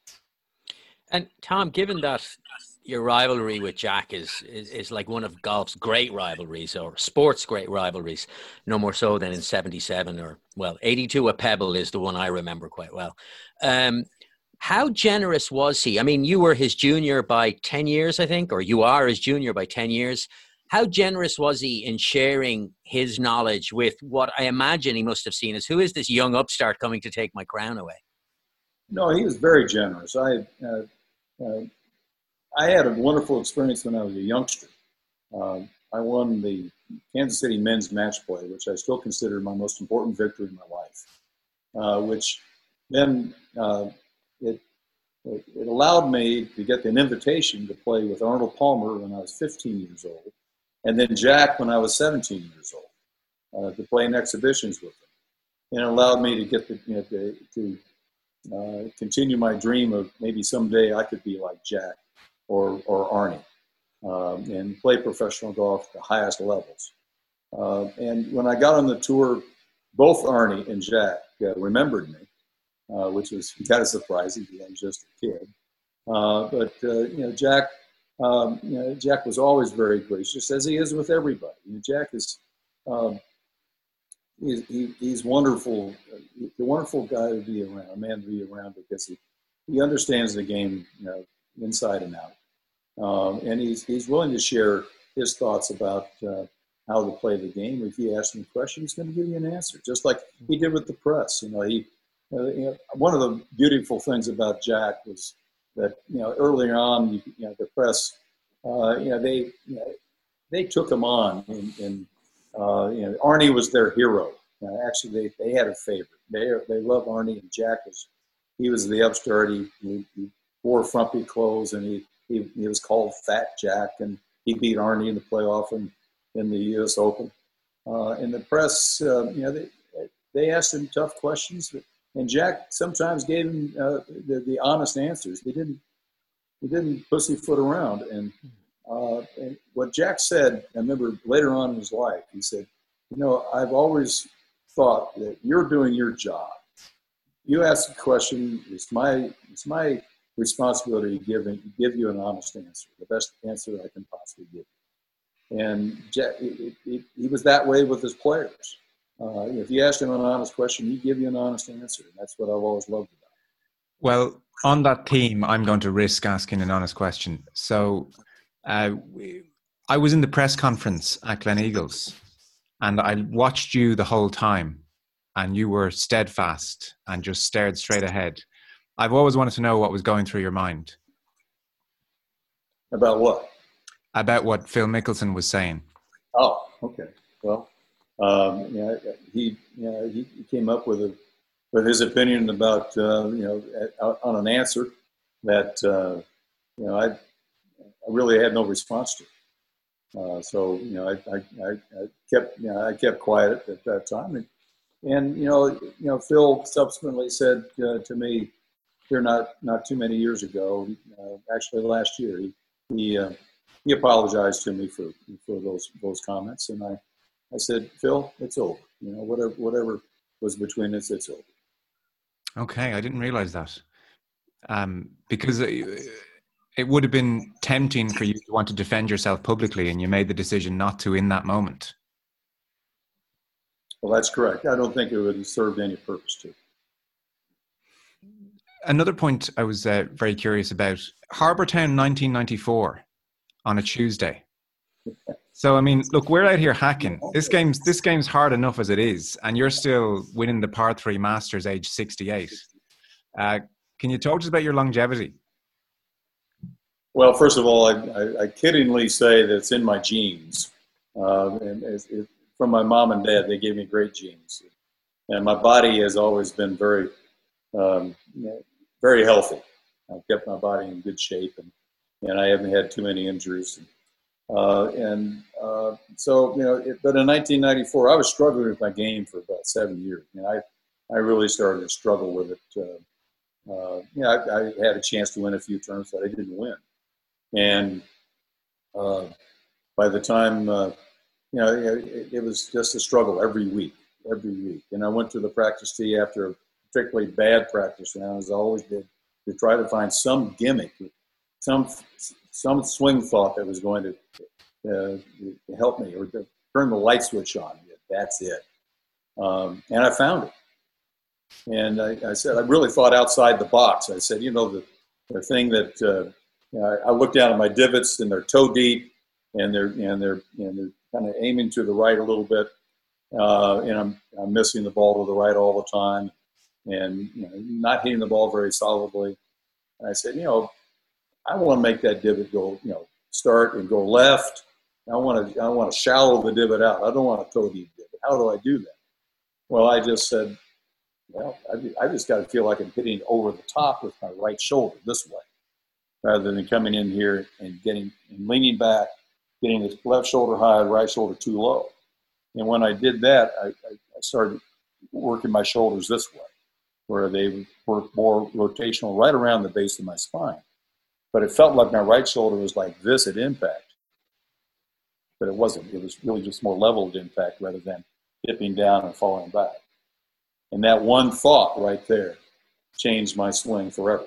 J: And Tom, given that your rivalry with Jack is, is is like one of golf's great rivalries or sports great rivalries, no more so than in seventy-seven or, well, eighty-two at Pebble is the one I remember quite well. Um, how generous was he? I mean, you were his junior by ten years, I think, or you are his junior by ten years. How generous was he in sharing his knowledge with what I imagine he must have seen as, who is this young upstart coming to take my crown away?
O: No, he was very generous. I, uh, uh, I had a wonderful experience when I was a youngster. Uh, I won the Kansas City men's match play, which I still consider my most important victory in my life, uh, which then uh, it, it, it allowed me to get an invitation to play with Arnold Palmer when I was fifteen years old. And then Jack when I was seventeen years old, uh, to play in exhibitions with him. and it allowed me to get the, you know, to, to uh, continue my dream of maybe someday I could be like Jack or, or Arnie um, and play professional golf at the highest levels. Uh, and when I got on the tour, both Arnie and Jack uh, remembered me, uh, which was kind of surprising because I was just a kid. Uh, but, uh, you know, Jack, um, you know, Jack was always very gracious, as he is with everybody. You know, Jack is, um, he's, he, he's wonderful, he's a wonderful guy to be around, a man to be around because he, he understands the game, you know, inside and out. Um, and he's, he's willing to share his thoughts about uh, how to play the game. If you ask him a question, he's going to give you an answer, just like he did with the press. You know, he, uh, you know, one of the beautiful things about Jack was that, you know, earlier on, you, you know, the press, uh, you know, they, you know, they took him on, and, and uh, you know, Arnie was their hero. Uh, actually, they, they had a favorite. They they loved Arnie, and Jack was, he was the upstart. He, he, he wore frumpy clothes, and he, he he was called Fat Jack, and he beat Arnie in the playoff and in the U S Open. Uh, and the press, uh, you know, they they asked him tough questions. And Jack sometimes gave him uh, the, the honest answers. He didn't, he didn't pussyfoot around. And, uh, and what Jack said, I remember later on in his life, he said, you know, I've always thought that you're doing your job. You ask a question, it's my, it's my responsibility to give, give you an honest answer, the best answer I can possibly give you. And Jack, it, it, he was that way with his players. Uh, if you ask him an honest question, he'd give you an honest answer. And that's what I've always loved about him.
H: Well, on that theme, I'm going to risk asking an honest question. So uh, I was in the press conference at Gleneagles, and I watched you the whole time, and you were steadfast and just stared straight ahead. I've always wanted to know what was going through your mind.
O: About what?
H: About what Phil Mickelson was saying.
O: Oh, okay. Well, Um, you know, he, you know, he came up with a, with his opinion about, uh, you know, on an answer that, uh, you know, I, I really had no response to. Uh, so, you know, I, I, I kept, you know, I kept quiet at that time. And, and you know, you know, Phil subsequently said uh, to me here not, not too many years ago, uh, actually last year, he, he, uh, he apologized to me for, for those, those comments. And I, I said, Phil, it's over. You know, whatever whatever was between us, it's over.
H: Okay, I didn't realize that. Um, because it, it would have been tempting for you to want to defend yourself publicly, and you made the decision not to in that moment.
O: Well, that's correct. I don't think it would have served any purpose to.
H: Another point I was uh, very curious about, Harbour Town nineteen ninety-four on a Tuesday. So, I mean, look, we're out here hacking. This game's this game's hard enough as it is, and you're still winning the par three Masters age sixty-eight. Uh, can you talk to us about your longevity?
O: Well, first of all, I, I, I kiddingly say that it's in my genes. Uh, and it, it, from my mom and dad, they gave me great genes. And my body has always been very, um, very healthy. I've kept my body in good shape, and, and I haven't had too many injuries. And, Uh, and uh, so, you know, it, but in nineteen ninety-four, I was struggling with my game for about seven years. You know, I, I really started to struggle with it. Uh, uh, you know, I, I had a chance to win a few tournaments that I didn't win. And uh, by the time, uh, you know, it, it was just a struggle every week, every week. And I went to the practice tee after a particularly bad practice round, as I always did, to try to find some gimmick, some some swing thought that was going to, uh, to help me, or to turn the light switch on. That's it. Um, and I found it. And I, I said, I really thought outside the box. I said, you know, the, the thing that uh, you know, I, I look down at my divots, and they're toe deep, and they're and they're and they're kind of aiming to the right a little bit, uh, and I'm I'm missing the ball to the right all the time, and you know, not hitting the ball very solidly. And I said, you know, I want to make that divot go, you know, start and go left. I want to, I want to shallow the divot out. I don't want a toe deep divot. How do I do that? Well, I just said, well, I, I just got to feel like I'm hitting over the top with my right shoulder this way, rather than coming in here and getting and leaning back, getting the left shoulder high, right shoulder too low. And when I did that, I, I, I started working my shoulders this way, where they were more rotational right around the base of my spine. But it felt like my right shoulder was like this at impact. But it wasn't. It was really just more level at impact rather than dipping down and falling back. And that one thought right there changed my swing forever.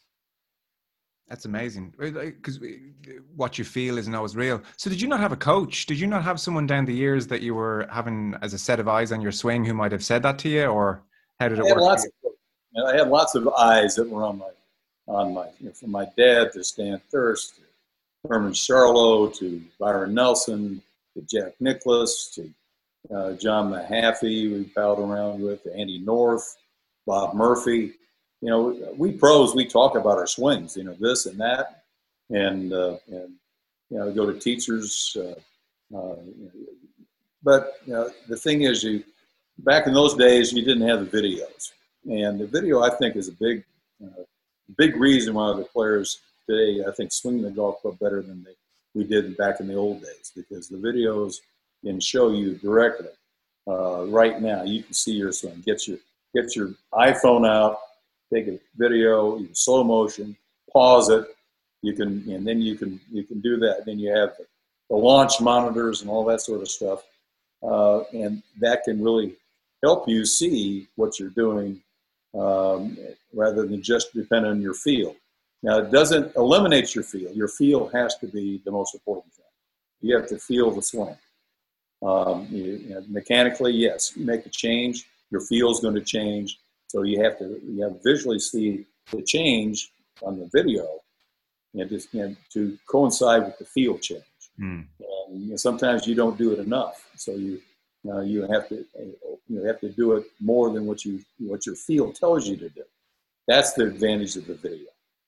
H: That's amazing, because what you feel isn't always real. So did you not have a coach? Did you not have someone down the years that you were having as a set of eyes on your swing who might have said that to you, or how did it
O: I had
H: work?
O: Lots of, I had lots of eyes that were on my, on my, you know, from my dad to Stan Thurst, to Herman Charlo, to Byron Nelson, to Jack Nicklaus, to uh, John Mahaffey, we palled around with, to Andy North, Bob Murphy. You know, we pros, we talk about our swings, you know, this and that. And, uh, and you know, go to teachers. Uh, uh, but, you know, the thing is, you back in those days, you didn't have the videos. And the video, I think, is a big, uh, big reason why the players today, I think, swing the golf club better than they, we did back in the old days, because the videos can show you directly. Uh, right now, you can see your swing. Get your, get your iPhone out. Take a video, you can slow motion, pause it. You can, and then you can you can do that. Then you have the launch monitors and all that sort of stuff, uh, and that can really help you see what you're doing, um, rather than just depend on your feel. Now, it doesn't eliminate your feel. Your feel has to be the most important thing. You have to feel the swing. Um, you, you know, mechanically, yes, you make a change. Your feel is going to change. So you have to you have to visually see the change on the video, and just you know, to coincide with the feel change.
H: Mm.
O: And, you know, sometimes you don't do it enough, so you you, know, you have to you have to do it more than what you what your feel tells you to do. That's the advantage of the video.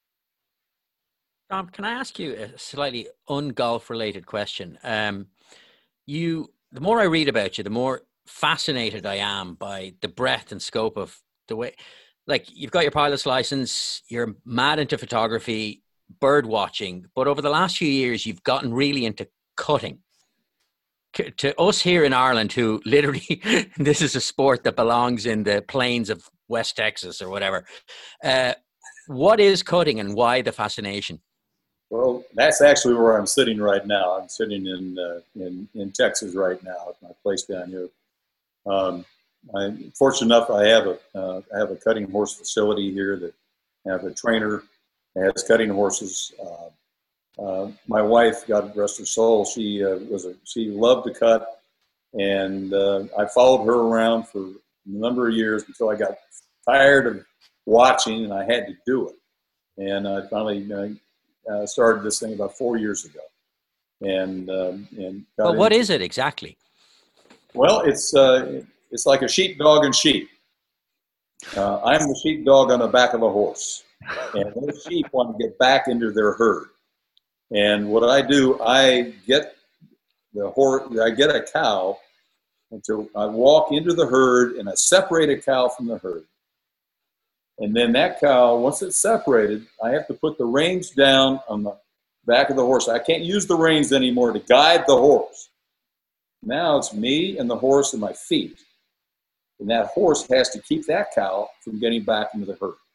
J: Tom, can I ask you a slightly un-golf related question? Um, you, the more I read about you, the more fascinated I am by the breadth and scope of the way, like, you've got your pilot's license, you're mad into photography, bird watching, but over the last few years, you've gotten really into cutting. To, to us here in Ireland, who literally, this is a sport that belongs in the plains of West Texas or whatever. Uh, what is cutting and why the fascination?
O: Well, that's actually where I'm sitting right now. I'm sitting in uh, in, in Texas right now at my place down here. Um, I'm fortunate enough. I have a uh, I have a cutting horse facility here that I have a trainer that has cutting horses. Uh, uh, my wife, God rest her soul, she uh, was a she loved to cut, and uh, I followed her around for a number of years until I got tired of watching, and I had to do it. And I finally uh, started this thing about four years ago. And um, and
J: well, what is it exactly?
O: Well, it's. Uh, It's like a sheepdog and sheep. Uh, I'm the sheepdog on the back of a horse. And those sheep want to get back into their herd. And what I do, I get the horse, I get a cow, until I walk into the herd and I separate a cow from the herd. And then that cow, once it's separated, I have to put the reins down on the back of the horse. I can't use the reins anymore to guide the horse. Now it's me and the horse and my feet. And that horse has to keep that cow from getting back into the herd.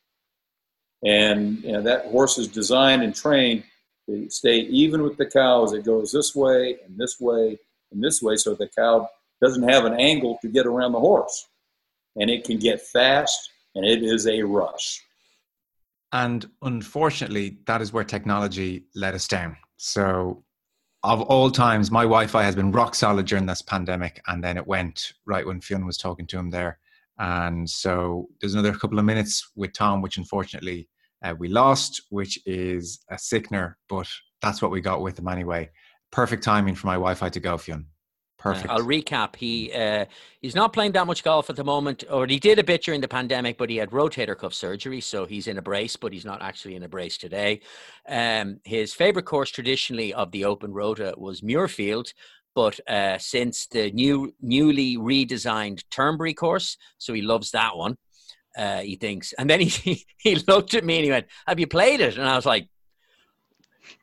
O: And you know, that horse is designed and trained to stay even with the cow as it goes this way and this way and this way, so the cow doesn't have an angle to get around the horse. And it can get fast, and it is a rush.
H: And unfortunately, that is where technology let us down. So of all times, my Wi-Fi has been rock solid during this pandemic, and then it went right when Fionn was talking to him there. And so there's another couple of minutes with Tom, which unfortunately uh, we lost, which is a sickener, but that's what we got with him anyway. Perfect timing for my Wi-Fi to go, Fionn. Perfect.
J: Uh, I'll recap. He uh, he's not playing that much golf at the moment, or he did a bit during the pandemic, but he had rotator cuff surgery, so he's in a brace, but he's not actually in a brace today. Um, his favorite course traditionally of the Open Rota was Muirfield, but uh, since the new newly redesigned Turnberry course, so he loves that one. Uh, he thinks, and then he he looked at me and he went, "Have you played it?" And I was like,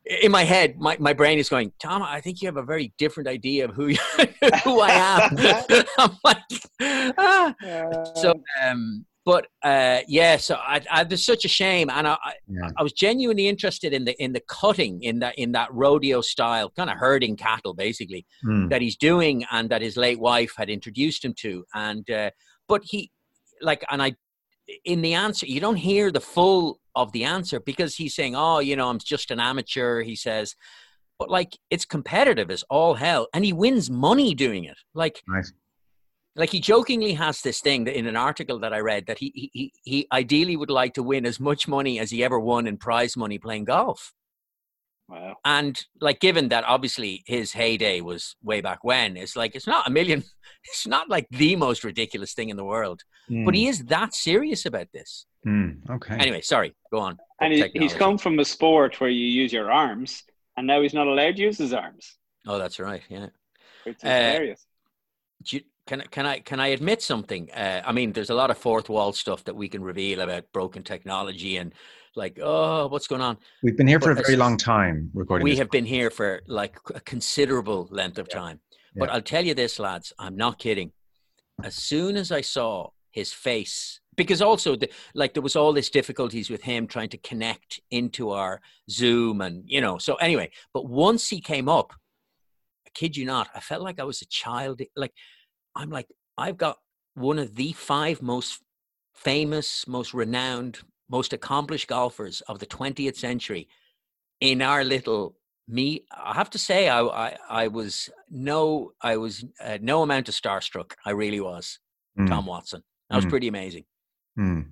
J: in my head, my, my brain is going, Tom, I think you have a very different idea of who you, who I am. I'm like, ah. So, um, but uh, yeah, so I, I, there's such a shame, and I, yeah. I was genuinely interested in the in the cutting in that in that rodeo style, kind of herding cattle, basically, mm. that he's doing, and that his late wife had introduced him to, and uh, but he, like, and I, in the answer, you don't hear the full of the answer because he's saying, oh, you know, I'm just an amateur. He says, but like it's competitive as all hell, and he wins money doing it, like.
H: Nice.
J: Like he jokingly has this thing that in an article that I read that he, he he ideally would like to win as much money as he ever won in prize money playing golf.
K: Wow.
J: And like, given that obviously his heyday was way back when, it's like, it's not a million, it's not like the most ridiculous thing in the world, mm. but he is that serious about this.
H: Mm. Okay.
J: Anyway, sorry, go on.
K: And he, he's come from a sport where you use your arms, and now he's not allowed to use his arms.
J: Oh, that's right. Yeah.
K: It's hilarious.
J: Uh, do you, Can can I can I admit something? Uh, I mean, there's a lot of fourth wall stuff that we can reveal about broken technology and like, oh, what's going on?
H: We've been here for
J: but
H: a very long time recording.
J: We
H: this
J: have been here for like a considerable length of time. Yeah. But yeah. I'll tell you this, lads, I'm not kidding. As soon as I saw his face, because also the, like there was all this difficulties with him trying to connect into our Zoom, and you know. So anyway, but once he came up, I kid you not, I felt like I was a child, like. I'm like, I've got one of the five most famous, most renowned, most accomplished golfers of the twentieth century in our little me. I have to say, I I, I was no, I was uh, no amount of starstruck. I really was. Mm. Tom Watson. That was mm. pretty amazing.
H: Mm.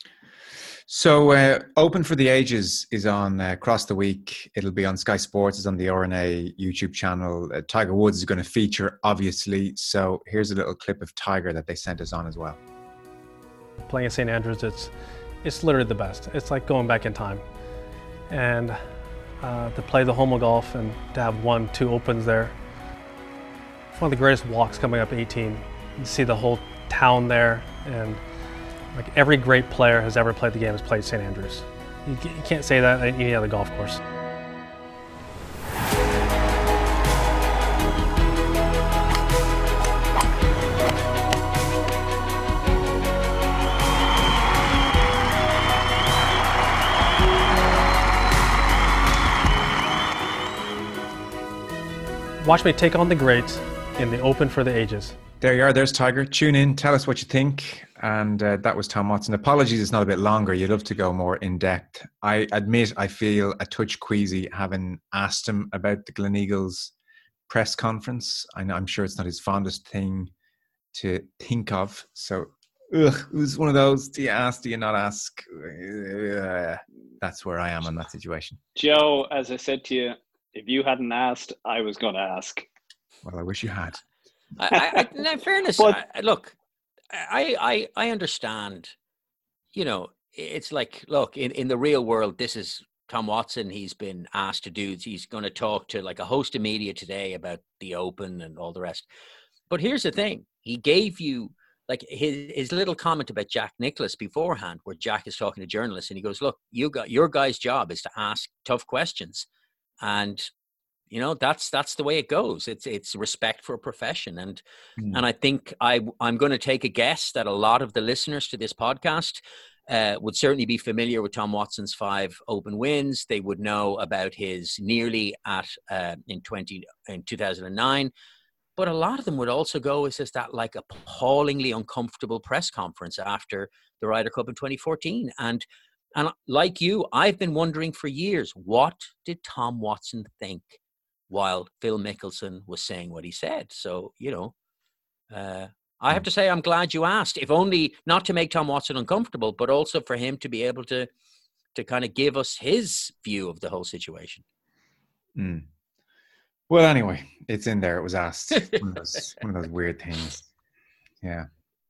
H: So, uh, Open for the Ages is on uh, across the week. It'll be on Sky Sports. It's on the R N A YouTube channel. Uh, Tiger Woods is going to feature, obviously. So here's a little clip of Tiger that they sent us on as well.
P: Playing at Saint Andrews, it's it's literally the best. It's like going back in time. And uh, to play the home of golf and to have won two Opens there. It's one of the greatest walks coming up eighteen. You see the whole town there, and like every great player has ever played the game has played Saint Andrews. You, you can't say that at any other golf course. Watch me take on the greats in the Open for the Ages.
H: There you are. There's Tiger. Tune in. Tell us what you think. And uh, that was Tom Watson. Apologies, it's not a bit longer. You'd love to go more in depth. I admit I feel a touch queasy having asked him about the Gleneagles press conference. I know, I'm sure it's not his fondest thing to think of. So, ugh, it was one of those. Do you ask? Do you not ask? Uh, that's where I am in that situation.
K: Joe, as I said to you, if you hadn't asked, I was going to ask.
H: Well, I wish you had.
J: I, I, in fairness, but, I, look, I, I I understand. You know, it's like, look, in, in the real world, this is Tom Watson. He's been asked to do. He's going to talk to like a host of media today about the Open and all the rest. But here's the thing: he gave you like his his little comment about Jack Nicklaus beforehand, where Jack is talking to journalists, and he goes, "Look, you got your guy's job is to ask tough questions," and you know, that's that's the way it goes. It's it's respect for a profession. And mm. and I think I, I'm going to take a guess that a lot of the listeners to this podcast uh, would certainly be familiar with Tom Watson's five Open wins. They would know about his nearly at uh, in twenty in two thousand nine. But a lot of them would also go, is just that like appallingly uncomfortable press conference after the Ryder Cup in twenty fourteen. And and like you, I've been wondering for years, what did Tom Watson think while Phil Mickelson was saying what he said? So, you know, uh, I have to say I'm glad you asked, if only not to make Tom Watson uncomfortable, but also for him to be able to to kind of give us his view of the whole situation.
H: Mm. Well, anyway, it's in there. It was asked. one, of those, one of those weird things. Yeah.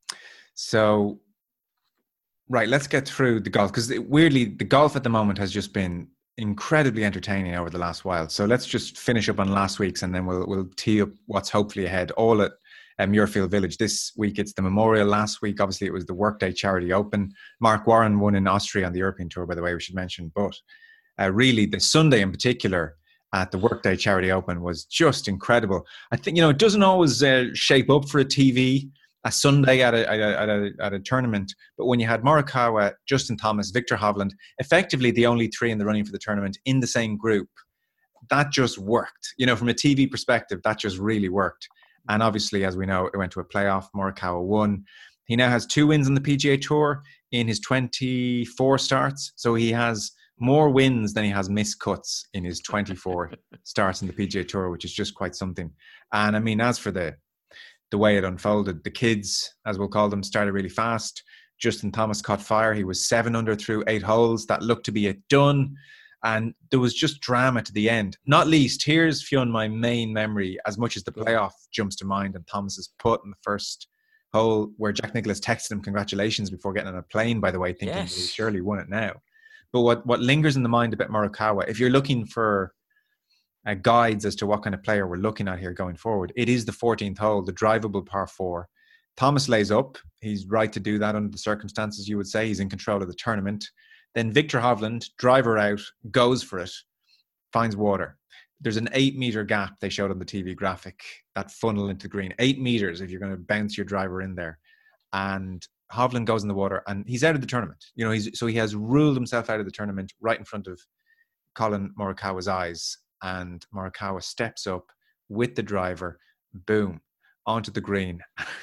H: So, right, let's get through the golf, because weirdly, the golf at the moment has just been incredibly entertaining over the last while. So let's just finish up on last week's, and then we'll we'll tee up what's hopefully ahead. All at um, Muirfield Village this week. It's the Memorial. Last week, obviously, it was the Workday Charity Open. Mark Warren won in Austria on the European Tour, by the way, we should mention. But Uh, really, the Sunday in particular at the Workday Charity Open was just incredible. I think, you know, it doesn't always uh, shape up for a T V, a Sunday at a, at, a, at, a, at a tournament, but when you had Morikawa, Justin Thomas, Victor Hovland, effectively the only three in the running for the tournament in the same group, that just worked. You know, from a T V perspective, that just really worked. And obviously, as we know, it went to a playoff. Morikawa won. He now has two wins on the P G A Tour in his twenty-four starts. So he has more wins than he has missed cuts in his twenty-four starts in the P G A Tour, which is just quite something. And I mean, as for the the way it unfolded, the kids, as we'll call them, started really fast. Justin Thomas caught fire. He was seven under through eight holes. That looked to be it done. And there was just drama to the end. Not least, here's, Fionn, my main memory, as much as the playoff jumps to mind, and Thomas's putt in the first hole, where Jack Nicklaus texted him congratulations before getting on a plane, by the way, thinking
J: Yes.
H: he surely won it now. But what, what lingers in the mind about Morikawa, if you're looking for uh, guides as to what kind of player we're looking at here going forward, it is the fourteenth hole, the drivable par four. Thomas lays up. He's right to do that under the circumstances, you would say. He's in control of the tournament. Then Victor Hovland, driver out, goes for it, finds water. There's an eight meter gap they showed on the T V graphic, that funnel into the green. Eight meters if you're going to bounce your driver in there. And Hovland goes in the water and he's out of the tournament. You know, he's so he has ruled himself out of the tournament right in front of Colin Morikawa's eyes. And Morikawa steps up with the driver, boom, onto the green.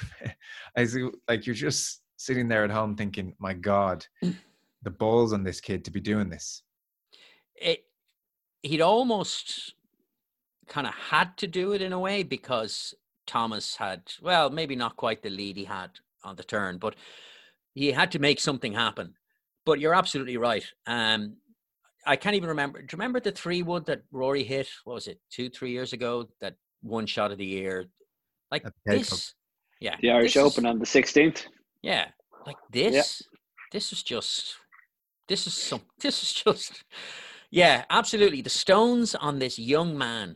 H: I see, like, you're just sitting there at home thinking, my God, the balls on this kid to be doing this.
J: It, he'd almost kind of had to do it in a way, because Thomas had, well, maybe not quite the lead he had on the turn, but he had to make something happen. But you're absolutely right. Um, I can't even remember. Do you remember the three wood that Rory hit? What was it, two, three years ago? That one shot of the year. Like this. Yeah.
K: The Irish Open is, on the sixteenth.
J: Yeah. Like this. Yeah. This is just, this is some, this is just, yeah, absolutely. The stones on this young man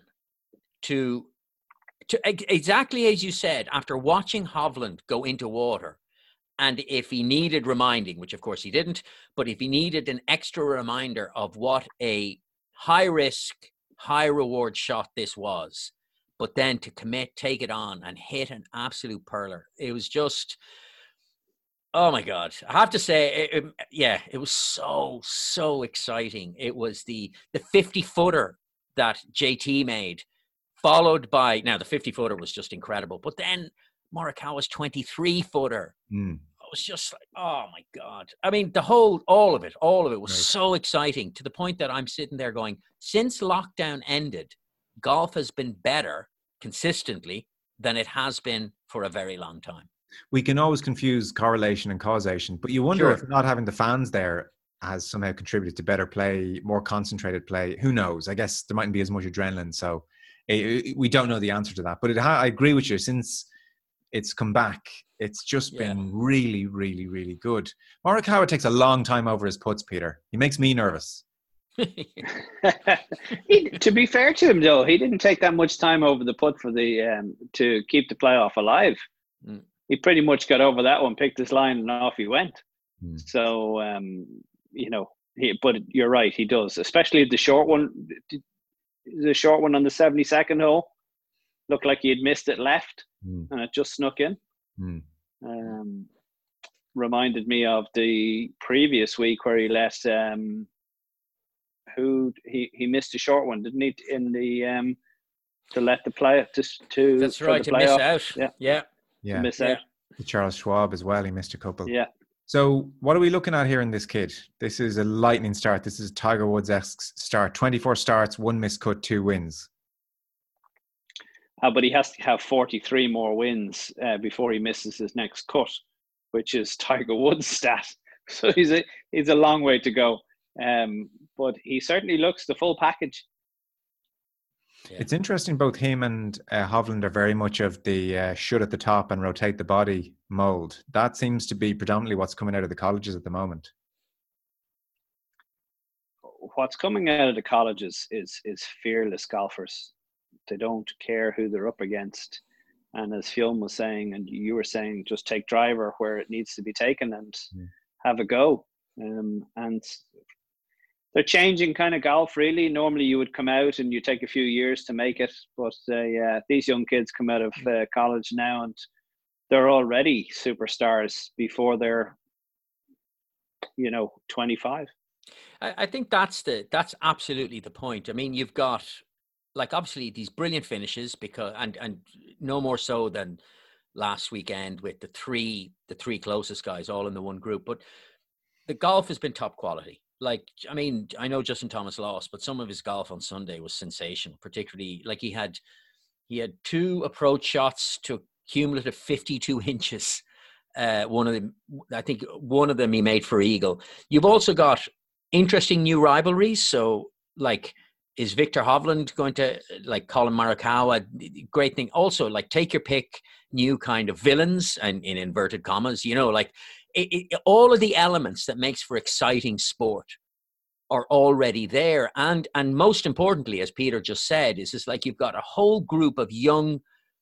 J: to, to exactly as you said, after watching Hovland go into water, and if he needed reminding, which of course he didn't, but if he needed an extra reminder of what a high risk, high reward shot this was, but then to commit, take it on and hit an absolute perler. It was just, oh my God. I have to say, it, it, yeah, it was so, so exciting. It was the the fifty footer that J T made, followed by, now the fifty footer was just incredible, but then Morikawa's twenty-three footer. Mm. I was just like, oh my God. I mean, the whole, all of it, all of it was right. So exciting, to the point that I'm sitting there going, since lockdown ended, golf has been better consistently than it has been for a very long time.
H: We can always confuse correlation and causation, but you wonder sure. if not having the fans there has somehow contributed to better play, more concentrated play. Who knows? I guess there mightn't be as much adrenaline. So it, it, we don't know the answer to that. But it ha- I agree with you. Since it's come back, it's just yeah. been really, really, really good. Morikawa takes a long time over his putts, Peter. He makes me nervous.
K: he, to be fair to him, though, he didn't take that much time over the putt for the um, to keep the playoff alive. Mm. He pretty much got over that one, picked his line, and off he went. Mm. So, um, you know, he, but you're right, he does. Especially the short one, the short one on the seventy-second hole, looked like he had missed it left, mm. and it just snuck in. Mm. Um, reminded me of the previous week where he let um, who he, he missed a short one, didn't he? In the um, to let the play to to
J: that's right to miss out. Yeah,
K: yeah.
H: Yeah.
K: Miss out.
H: Charles Schwab as well. He missed a couple.
K: Yeah.
H: So what are we looking at here in this kid? This is a lightning start. This is Tiger Woods-esque start. twenty-four starts, one missed cut, two wins.
K: Uh, but he has to have forty-three more wins uh, before he misses his next cut, which is Tiger Woods' stat. So he's a he's a long way to go. Um, but he certainly looks the full package.
H: Yeah. It's interesting, both him and uh, Hovland are very much of the uh, shoot at the top and rotate the body mold. That seems to be predominantly what's coming out of the colleges at the moment.
K: What's coming out of the colleges is is fearless golfers. They don't care who they're up against. And as Fionn was saying, and you were saying, just take driver where it needs to be taken and mm. have a go. Um, and they're changing kind of golf, really. Normally you would come out and you take a few years to make it. But uh, yeah, these young kids come out of uh, college now and they're already superstars before they're, you know, twenty-five.
J: I, I think that's the that's absolutely the point. I mean, you've got, like, obviously these brilliant finishes because and and no more so than last weekend with the three the three closest guys all in the one group. But the golf has been top quality. Like, I mean, I know Justin Thomas lost, but some of his golf on Sunday was sensational. Particularly, like he had he had two approach shots to cumulative fifty-two inches. Uh, one of them, I think, one of them he made for eagle. You've also got interesting new rivalries. So, like, is Victor Hovland going to, like, Colin Morikawa? Great thing. Also, like, take your pick, new kind of villains, and in inverted commas, you know, like it, it, all of the elements that makes for exciting sport are already there. And and most importantly, as Peter just said, is it's like you've got a whole group of young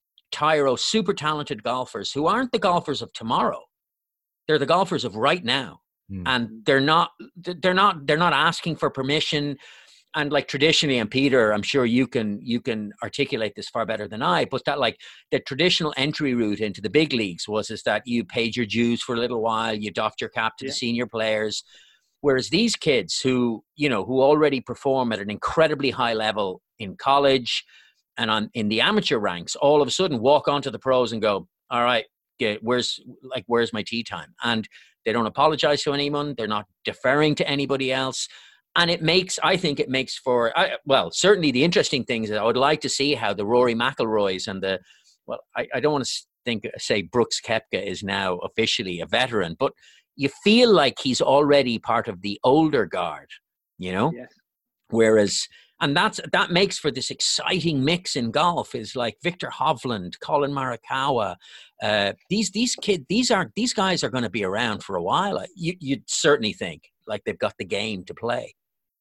J: Tyro, super talented golfers who aren't the golfers of tomorrow. They're the golfers of right now. Mm. And they're not, they're not, they're not asking for permission. And like traditionally, and Peter, I'm sure you can, you can articulate this far better than I, but that like the traditional entry route into the big leagues was, is that you paid your dues for a little while, you doffed your cap to yeah. the senior players. Whereas these kids who, you know, who already perform at an incredibly high level in college, and on in the amateur ranks, all of a sudden walk onto the pros and go, all right, get, where's like where's my tee time? And they don't apologize to anyone. They're not deferring to anybody else. And it makes, I think it makes for, I, well, certainly the interesting things is I would like to see how the Rory McIlroys and the, well, I, I don't want to think, say Brooks Koepka is now officially a veteran, but you feel like he's already part of the older guard, you know?
K: Yes.
J: Whereas, and that's, that makes for this exciting mix in golf is like Victor Hovland, Colin Morikawa. Uh, these, these kids, these are, these guys are going to be around for a while. You, you'd certainly think like they've got the game to play.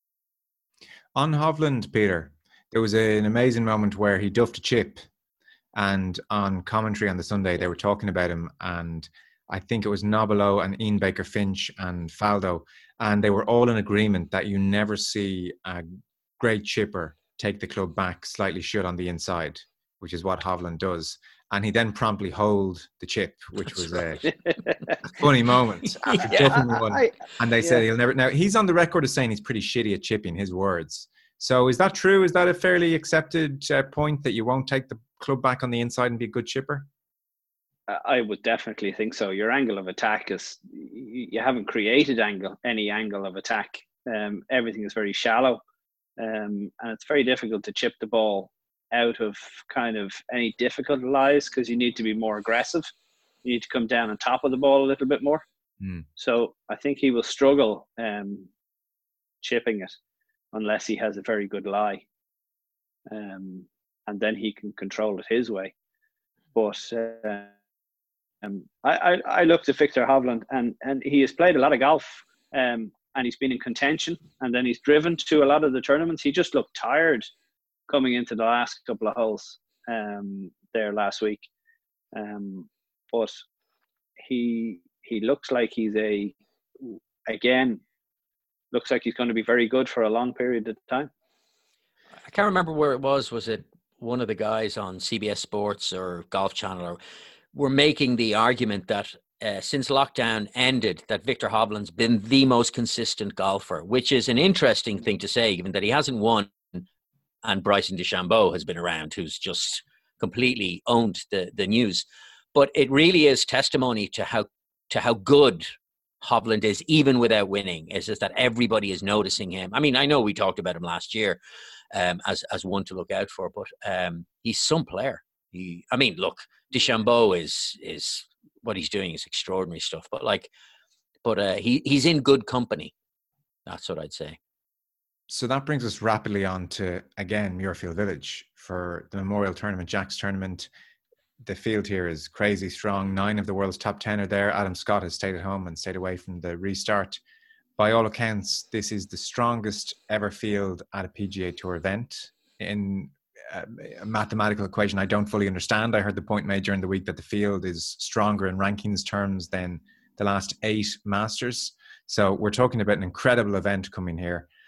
H: On Hovland, Peter, there was a, an amazing moment where he duffed a chip, and on commentary on the Sunday, they were talking about him, and I think it was Nobilo and Ian Baker Finch and Faldo, and they were all in agreement that you never see a great chipper take the club back slightly shut on the inside, which is what Hovland does. And he then promptly hold the chip, which was a, a funny moment after yeah, duffing one. I, and they yeah. said he'll never. Now, he's on the record as saying he's pretty shitty at chipping, his words. So is that true? Is that a fairly accepted uh, point that you won't take the club back on the inside and be a good chipper?
K: I would definitely think so. Your angle of attack is, you haven't created angle any angle of attack. Um, everything is very shallow. Um, and it's very difficult to chip the ball out of kind of any difficult lies because you need to be more aggressive. You need to come down on top of the ball a little bit more. Mm. So I think he will struggle um, chipping it unless he has a very good lie. Um, and then he can control it his way. But uh, um, I, I, I looked at Victor Hovland and, and he has played a lot of golf. Um, and he's been in contention, and then he's driven to a lot of the tournaments. He just looked tired coming into the last couple of holes um, there last week. Um, but he he looks like he's a, again, looks like he's going to be very good for a long period of time.
J: I can't remember where it was. Was it one of the guys on C B S Sports or Golf Channel or were making the argument that Uh, since lockdown ended, that Victor Hovland's been the most consistent golfer, which is an interesting thing to say, given that he hasn't won and Bryson DeChambeau has been around, who's just completely owned the, the news. But it really is testimony to how to how good Hovland is, even without winning. It's just that everybody is noticing him. I mean, I know we talked about him last year um, as as one to look out for, but um, he's some player. He, I mean, look, DeChambeau is is. What he's doing is extraordinary stuff, but like, but uh, he he's in good company. That's what I'd say.
H: So that brings us rapidly on to, again, Muirfield Village for the Memorial Tournament, Jack's Tournament. The field here is crazy strong. Nine of the world's top ten are there. Adam Scott has stayed at home and stayed away from the restart. By all accounts, this is the strongest ever field at a P G A Tour event. In a mathematical equation I don't fully understand. I heard the point made during the week that the field is stronger in rankings terms than the last eight Masters. So we're talking about an incredible event coming here.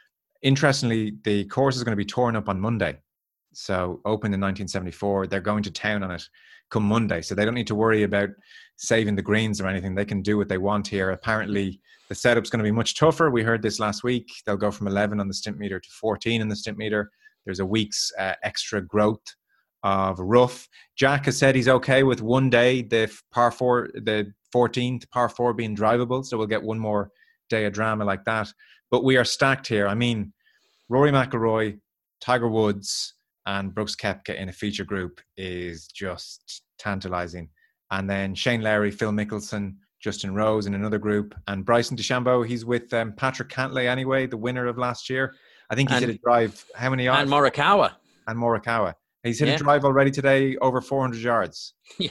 H: Interestingly, the course is going to be torn up on Monday. So opened in nineteen seventy-four, they're going to town on it come Monday. So they don't need to worry about saving the greens or anything. They can do what they want here. Apparently, the setup's going to be much tougher. We heard this last week. They'll go from eleven on the Stimpmeter to fourteen in the Stimpmeter. There's a week's uh, extra growth of rough. Jack has said he's okay with one day, the par four, the fourteenth par four being drivable. So we'll get one more day of drama like that. But we are stacked here. I mean, Rory McIlroy, Tiger Woods, and Brooks Koepka in a feature group is just tantalizing. And then Shane Lowry, Phil Mickelson, Justin Rose in another group, and Bryson DeChambeau. He's with um, Patrick Cantlay anyway, the winner of last year. I think he's
J: and,
H: hit a drive. How many yards?
J: And Morikawa.
H: And Morikawa. He's hit
J: yeah.
H: a drive already today, over four hundred yards.
J: Yeah.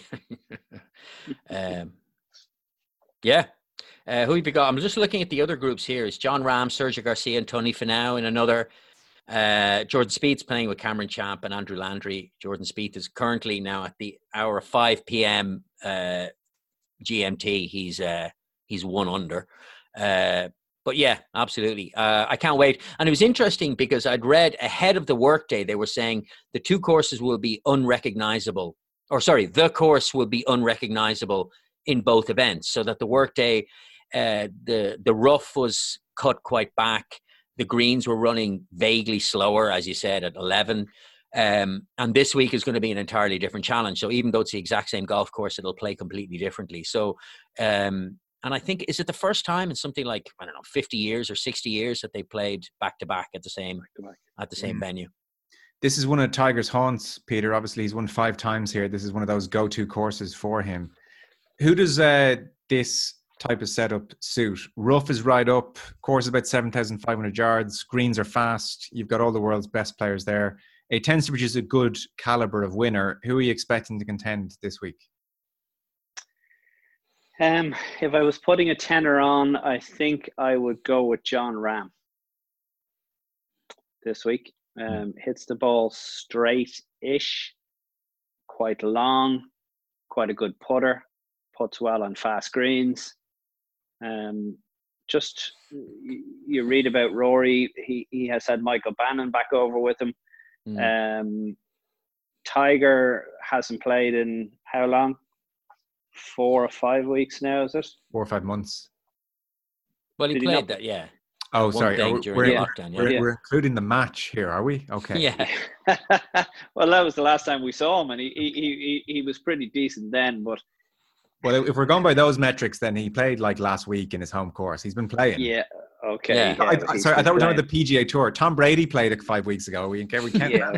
J: um, yeah. Uh, who have you got? I'm just looking at the other groups here. It's John Rahm, Sergio Garcia, and Tony Finau in another. Uh, Jordan Spieth's playing with Cameron Champ and Andrew Landry. Jordan Spieth is currently now at the hour of five p.m. Uh, G M T. He's uh, he's one under. Uh, but yeah, absolutely. Uh, I can't wait. And it was interesting because I'd read ahead of the workday, they were saying the two courses will be unrecognizable. Or sorry, the course will be unrecognizable in both events. So that the workday, uh, the the rough was cut quite back. The greens were running vaguely slower, as you said, at eleven. Um, and this week is going to be an entirely different challenge. So even though it's the exact same golf course, it'll play completely differently. So, um, and I think, is it the first time in something like, I don't know, fifty years or sixty years that they played back to back at the same, at the same mm. venue?
H: This is one of Tiger's haunts, Peter. Obviously, he's won five times here. This is one of those go-to courses for him. Who does uh, this type of setup suit? Rough is right up. Course is about seven thousand five hundred yards. Greens are fast. You've got all the world's best players there. It tends to produce a good caliber of winner. Who are you expecting to contend this week?
K: Um, if I was putting a tenner on, I think I would go with John Rahm this week. Um, hits the ball straight-ish, quite long, quite a good putter, puts well on fast greens. Um, just, you read about Rory, he, he has had Michael Bannon back over with him. Mm. Um, Tiger hasn't played in how long? Four or five weeks now, is it?
H: Four or five months.
J: Well, he
K: Did
J: played
K: he not...
J: that, yeah.
H: Oh,
J: One
H: sorry. Oh,
J: during
H: we're,
J: the
H: we're,
J: lockdown, yeah.
H: we're,
K: yeah.
H: we're including the match here, are we? Okay.
J: Yeah.
K: Well, that was the last time we saw him, and he he he, he was pretty decent then, but.
H: Well, if we're going by those metrics, then he played like last week in his home course. He's been playing.
K: Yeah. Okay.
J: Yeah.
K: Yeah,
H: I, sorry, I thought we were talking about the P G A Tour. Tom Brady played it five weeks ago. We can we can't.
K: Yeah.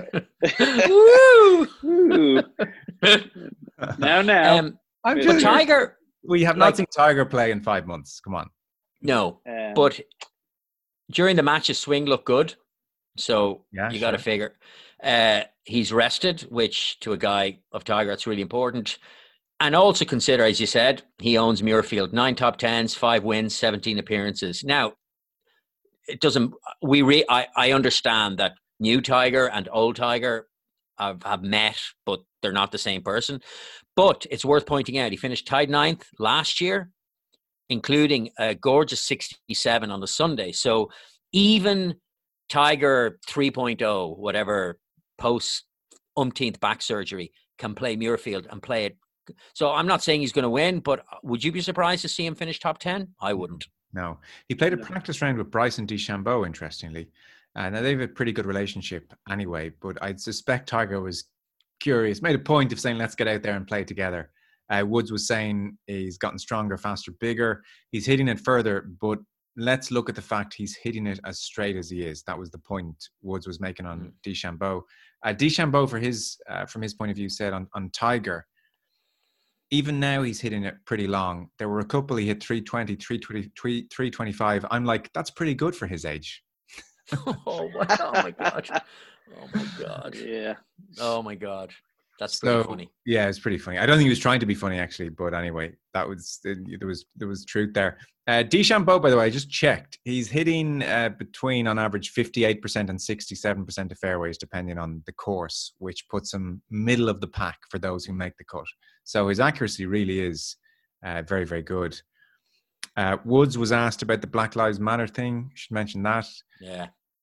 K: Woo! now, now.
J: Um, I'm just, Tiger.
H: We have not like, seen Tiger play in five months. Come on.
J: No,
K: um,
J: but during the match, his swing looked good. So
H: yeah,
J: you
H: sure.
J: got to figure uh, he's rested, which to a guy of Tiger, that's really important. And also consider, as you said, he owns Muirfield, nine top tens, five wins, seventeen appearances. Now, it doesn't. We re, I, I understand that new Tiger and old Tiger have, have met, but they're not the same person. But it's worth pointing out he finished tied ninth last year, including a gorgeous sixty-seven on the Sunday. So even Tiger three point oh, whatever post umpteenth back surgery, can play Muirfield and play it. So I'm not saying he's going to win, but would you be surprised to see him finish top ten? I wouldn't.
H: No. He played a practice round with Bryson DeChambeau, interestingly. Uh, now, they have a pretty good relationship anyway, but I'd suspect Tiger was curious, made a point of saying, let's get out there and play together. Uh, Woods was saying he's gotten stronger, faster, bigger. He's hitting it further, but let's look at the fact he's hitting it as straight as he is. That was the point Woods was making on mm. DeChambeau. Uh, DeChambeau, for his, uh, from his point of view, said on, on Tiger, even now he's hitting it pretty long. There were a couple he hit three twenty, three twenty, three twenty-five. I'm like, that's pretty good for his age.
J: oh, oh my God. Oh my God.
K: Yeah.
J: Oh my God. That's pretty
H: so,
J: funny.
H: Yeah, it's pretty funny. I don't think he was trying to be funny actually, but anyway, that was there was there was truth there. Uh, DeChambeau, by the way, I just checked. He's hitting uh, between on average fifty-eight percent and sixty-seven percent of fairways, depending on the course, which puts him middle of the pack for those who make the cut. So his accuracy really is uh, very, very good. Uh, Woods was asked about the Black Lives Matter thing. Should mention that.
J: Yeah.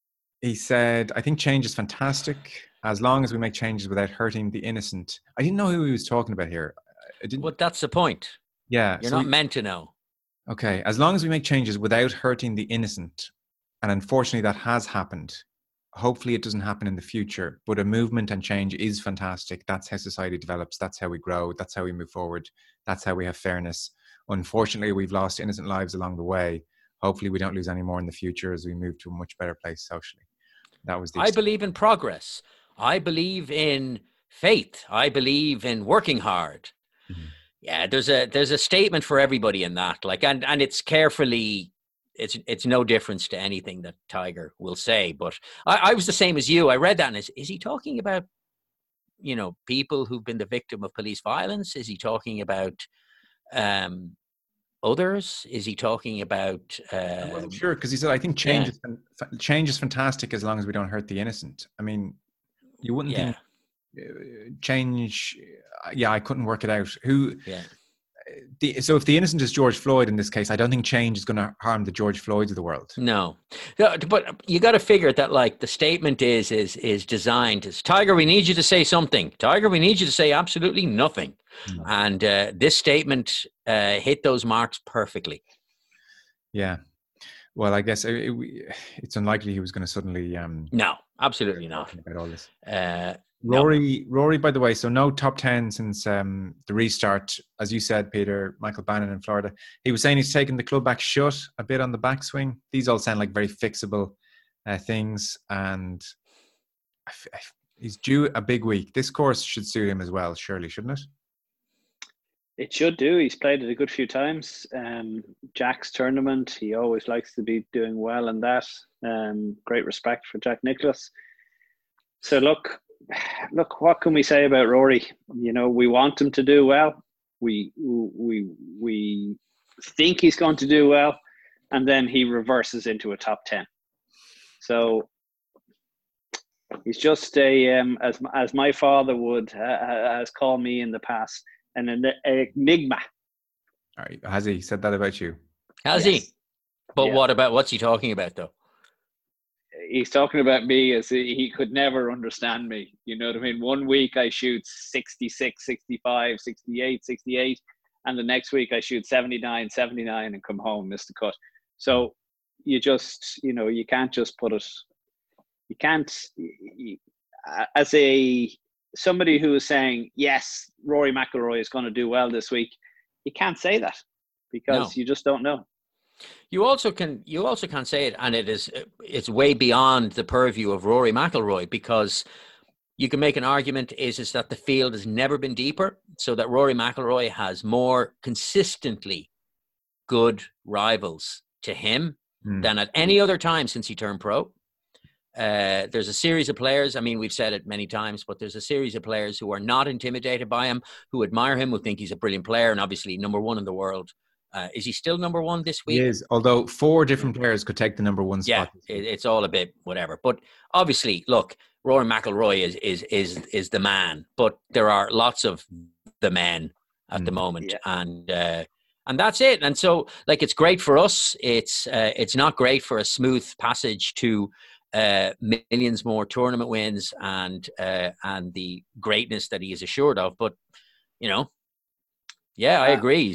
H: he said, I think change is fantastic as long as we make changes without hurting the innocent. I didn't know who he was talking about here. I didn't.
J: Well, that's the point.
H: Yeah.
J: You're
H: so
J: not
H: he,
J: meant to know.
H: Okay. As long as we make changes without hurting the innocent, and unfortunately that has happened. Hopefully it doesn't happen in the future, but a movement and change is fantastic. That's how society develops. That's how we grow. That's how we move forward. That's how we have fairness. Unfortunately, we've lost innocent lives along the way. Hopefully we don't lose any more in the future as we move to a much better place socially. That was the
J: I believe in progress. I believe in faith. I believe in working hard. Mm-hmm. Yeah, there's a there's a statement for everybody in that. Like, and and it's carefully, it's it's no difference to anything that Tiger will say. But I, I was the same as you. I read that, and is is he talking about, you know, people who've been the victim of police violence? Is he talking about um, others? Is he talking about? Uh,
H: well, sure, because he said, I think change
J: yeah.
H: is change is fantastic as long as we don't hurt the innocent. I mean, you wouldn't
J: yeah.
H: think uh, change. Yeah, I couldn't work it out. Who?
J: Yeah.
H: The, so if the innocent is George Floyd in this case, I don't think change is going to harm the George Floyds of the world.
J: No, but you got to figure that, like, the statement is is is designed as, Tiger, we need you to say something. Tiger, we need you to say absolutely nothing. No. And uh, this statement uh, hit those marks perfectly.
H: Yeah. Well, I guess it, it, it's unlikely he was going to suddenly. Um,
J: no, absolutely not.
H: About all this.
J: Uh,
H: Rory, no. Rory, by the way, so no top ten since um, the restart. As you said, Peter, Michael Bannon in Florida. He was saying he's taken the club back shut a bit on the backswing. These all sound like very fixable uh, things. And I f- I f- he's due a big week. This course should suit him as well, surely, shouldn't it?
K: It should do. He's played it a good few times. Um, Jack's tournament, he always likes to be doing well in that. Um, great respect for Jack Nicklaus. So look, look, what can we say about Rory? You know, we want him to do well. We we we think he's going to do well, and then he reverses into a top ten. So he's just a um, as as my father would uh, has called me in the past, an enigma.
H: All right, has he said that about you?
J: Has yes. he? But yeah. what about what's he talking about though?
K: He's talking about me as he could never understand me. You know what I mean? One week I shoot sixty-six, sixty-five, sixty-eight, sixty-eight. And the next week I shoot seventy-nine, seventy-nine and come home, miss the cut. So you just, you know, you can't just put it, you can't, you, as a, somebody who is saying, yes, Rory McIlroy is going to do well this week. You can't say that because no. you just don't know.
J: You also can you also can say it, and it is it's way beyond the purview of Rory McIlroy, because you can make an argument is is that the field has never been deeper, so that Rory McIlroy has more consistently good rivals to him mm. than at any other time since he turned pro. Uh, there's a series of players, I mean, we've said it many times, but there's a series of players who are not intimidated by him, who admire him, who think he's a brilliant player, and obviously number one in the world. Uh, is he still number one this week?
H: He is, although four different players could take the number one spot.
J: Yeah, it, it's all a bit whatever. But obviously, look, Rory McIlroy is is is is the man. But there are lots of the men at mm. the moment, yeah. and uh, and that's it. And so, like, it's great for us. It's uh, it's not great for a smooth passage to uh, millions more tournament wins and uh, and the greatness that he is assured of. But you know. Yeah, I agree.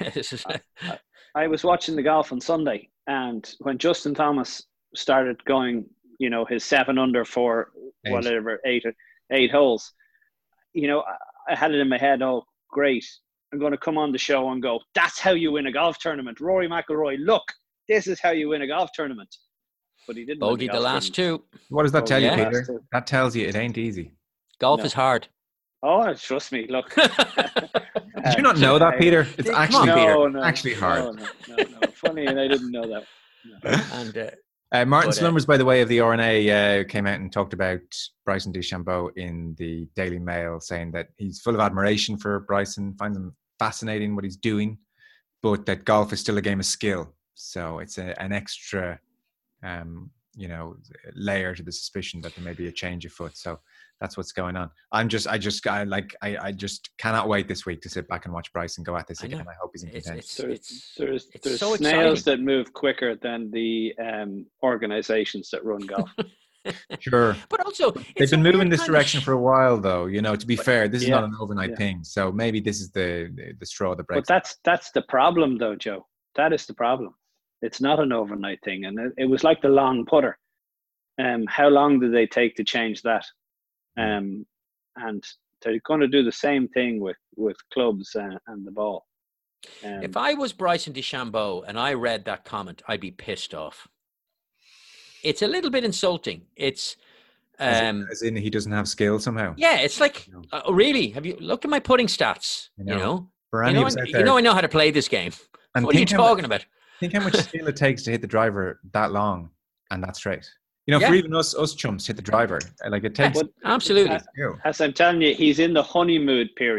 K: I, I was watching the golf on Sunday, and when Justin Thomas started going, you know, his seven under for eight. whatever, eight eight holes, you know, I, I had it in my head, oh, great. I'm going to come on the show and go, that's how you win a golf tournament. Rory McIlroy, look, this is how you win a golf tournament. But he didn't.
J: Bogeyed the last two.
H: What does that tell you, Peter? That tells you it ain't easy.
J: Golf
K: no.
J: is hard.
K: Oh, trust me. Look.
H: Did you not know that, Peter? It's actually,
K: no,
H: Peter,
K: no,
H: actually hard.
K: No, no, no, no. Funny, and I didn't know that. No.
J: And uh,
H: uh, Martin
J: but,
H: Slumbers,
J: uh,
H: by the way, of the R N A, uh, came out and talked about Bryson DeChambeau in the Daily Mail, saying that he's full of admiration for Bryson, finds him fascinating what he's doing, but that golf is still a game of skill. So it's a, an extra, um, you know, layer to the suspicion that there may be a change of foot. So that's what's going on. I'm just, I just, I like, I, I just cannot wait this week to sit back and watch Bryson go at this again. I, I hope he's in contention.
K: It's, it's, there's
J: it's
K: there's
J: so
K: snails
J: exciting.
K: that move quicker than the um, organizations that run golf.
H: Sure.
J: But also,
H: they've been moving this direction for a while, though. You know, to be fair, this is
K: yeah,
H: not an overnight
K: yeah.
H: thing. So maybe this is the the, the straw that breaks.
K: But that's that's the problem, though, Joe. That is the problem. It's not an overnight thing, and it, it was like the long putter. Um, how long did they take to change that? Um, and they're going to do the same thing with with clubs and, and the ball. Um,
J: if I was Bryson DeChambeau and I read that comment, I'd be pissed off. It's a little bit insulting. It's um,
H: as, in, as in he doesn't have skill somehow.
J: Yeah, it's like, uh, really? Have you look at my putting stats? You know, you know,
H: For
J: you
H: any
J: know,
H: of us
J: I,
H: out
J: you
H: there,
J: know, I know how to play this game.
H: and
J: What are you
H: think how
J: talking
H: much-
J: about?
H: Think how much skill it takes to hit the driver that long and that straight. You know,
K: Yeah.
H: for even us, us chumps hit the driver, like it takes.
K: But-
J: Absolutely.
K: As, as I'm telling you, he's in the honeymoon period.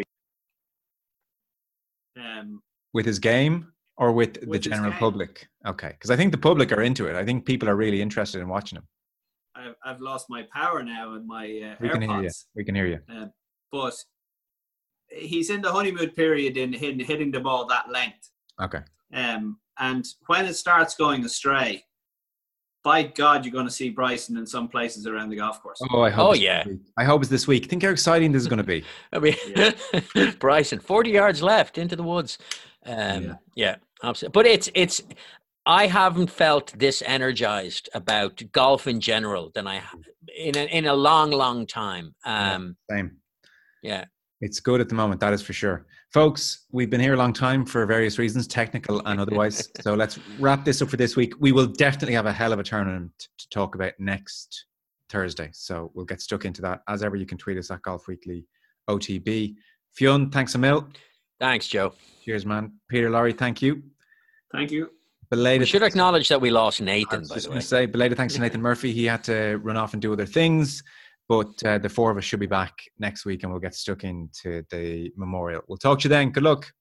K: Um,
H: With his game or with, the
Q: With his
H: general
Q: game.
H: public? Okay, because I think the public are into it. I think people are really interested in watching him.
Q: I've, I've lost my power now in my uh,
H: We can hear you.
Q: AirPods.
H: We can hear you.
Q: Uh, but he's in the honeymoon period in, in hitting the ball that length.
H: Okay.
Q: Um, and when it starts going astray, by God, you're going to see Bryson in some places around the golf course.
H: Oh, I hope.
J: Oh,
H: it's
J: yeah.
H: this week. I hope it's this week. Think how exciting this is going to be.
J: I mean, Bryson, forty yards left into the woods. Um, yeah. yeah, absolutely. But it's it's. I haven't felt this energized about golf in general than I have in a, in a long, long time. Um,
H: yeah, same.
J: Yeah.
H: It's good at the moment, that is for sure. Folks, we've been here a long time for various reasons, technical and otherwise. So let's wrap this up for this week. We will definitely have a hell of a tournament to talk about next Thursday. So we'll get stuck into that. As ever, you can tweet us at Golf Weekly O T B. Fionn, thanks a mil.
J: Thanks, Joe.
H: Cheers, man. Peter, Laurie, thank you.
Q: Thank you.
H: Belated
J: we should acknowledge that we lost Nathan, by
H: just
J: the
H: going
J: way.
H: to say, belated thanks to Nathan Murphy. He had to run off and do other things. But uh, the four of us should be back next week and we'll get stuck into the memorial. We'll talk to you then. Good luck.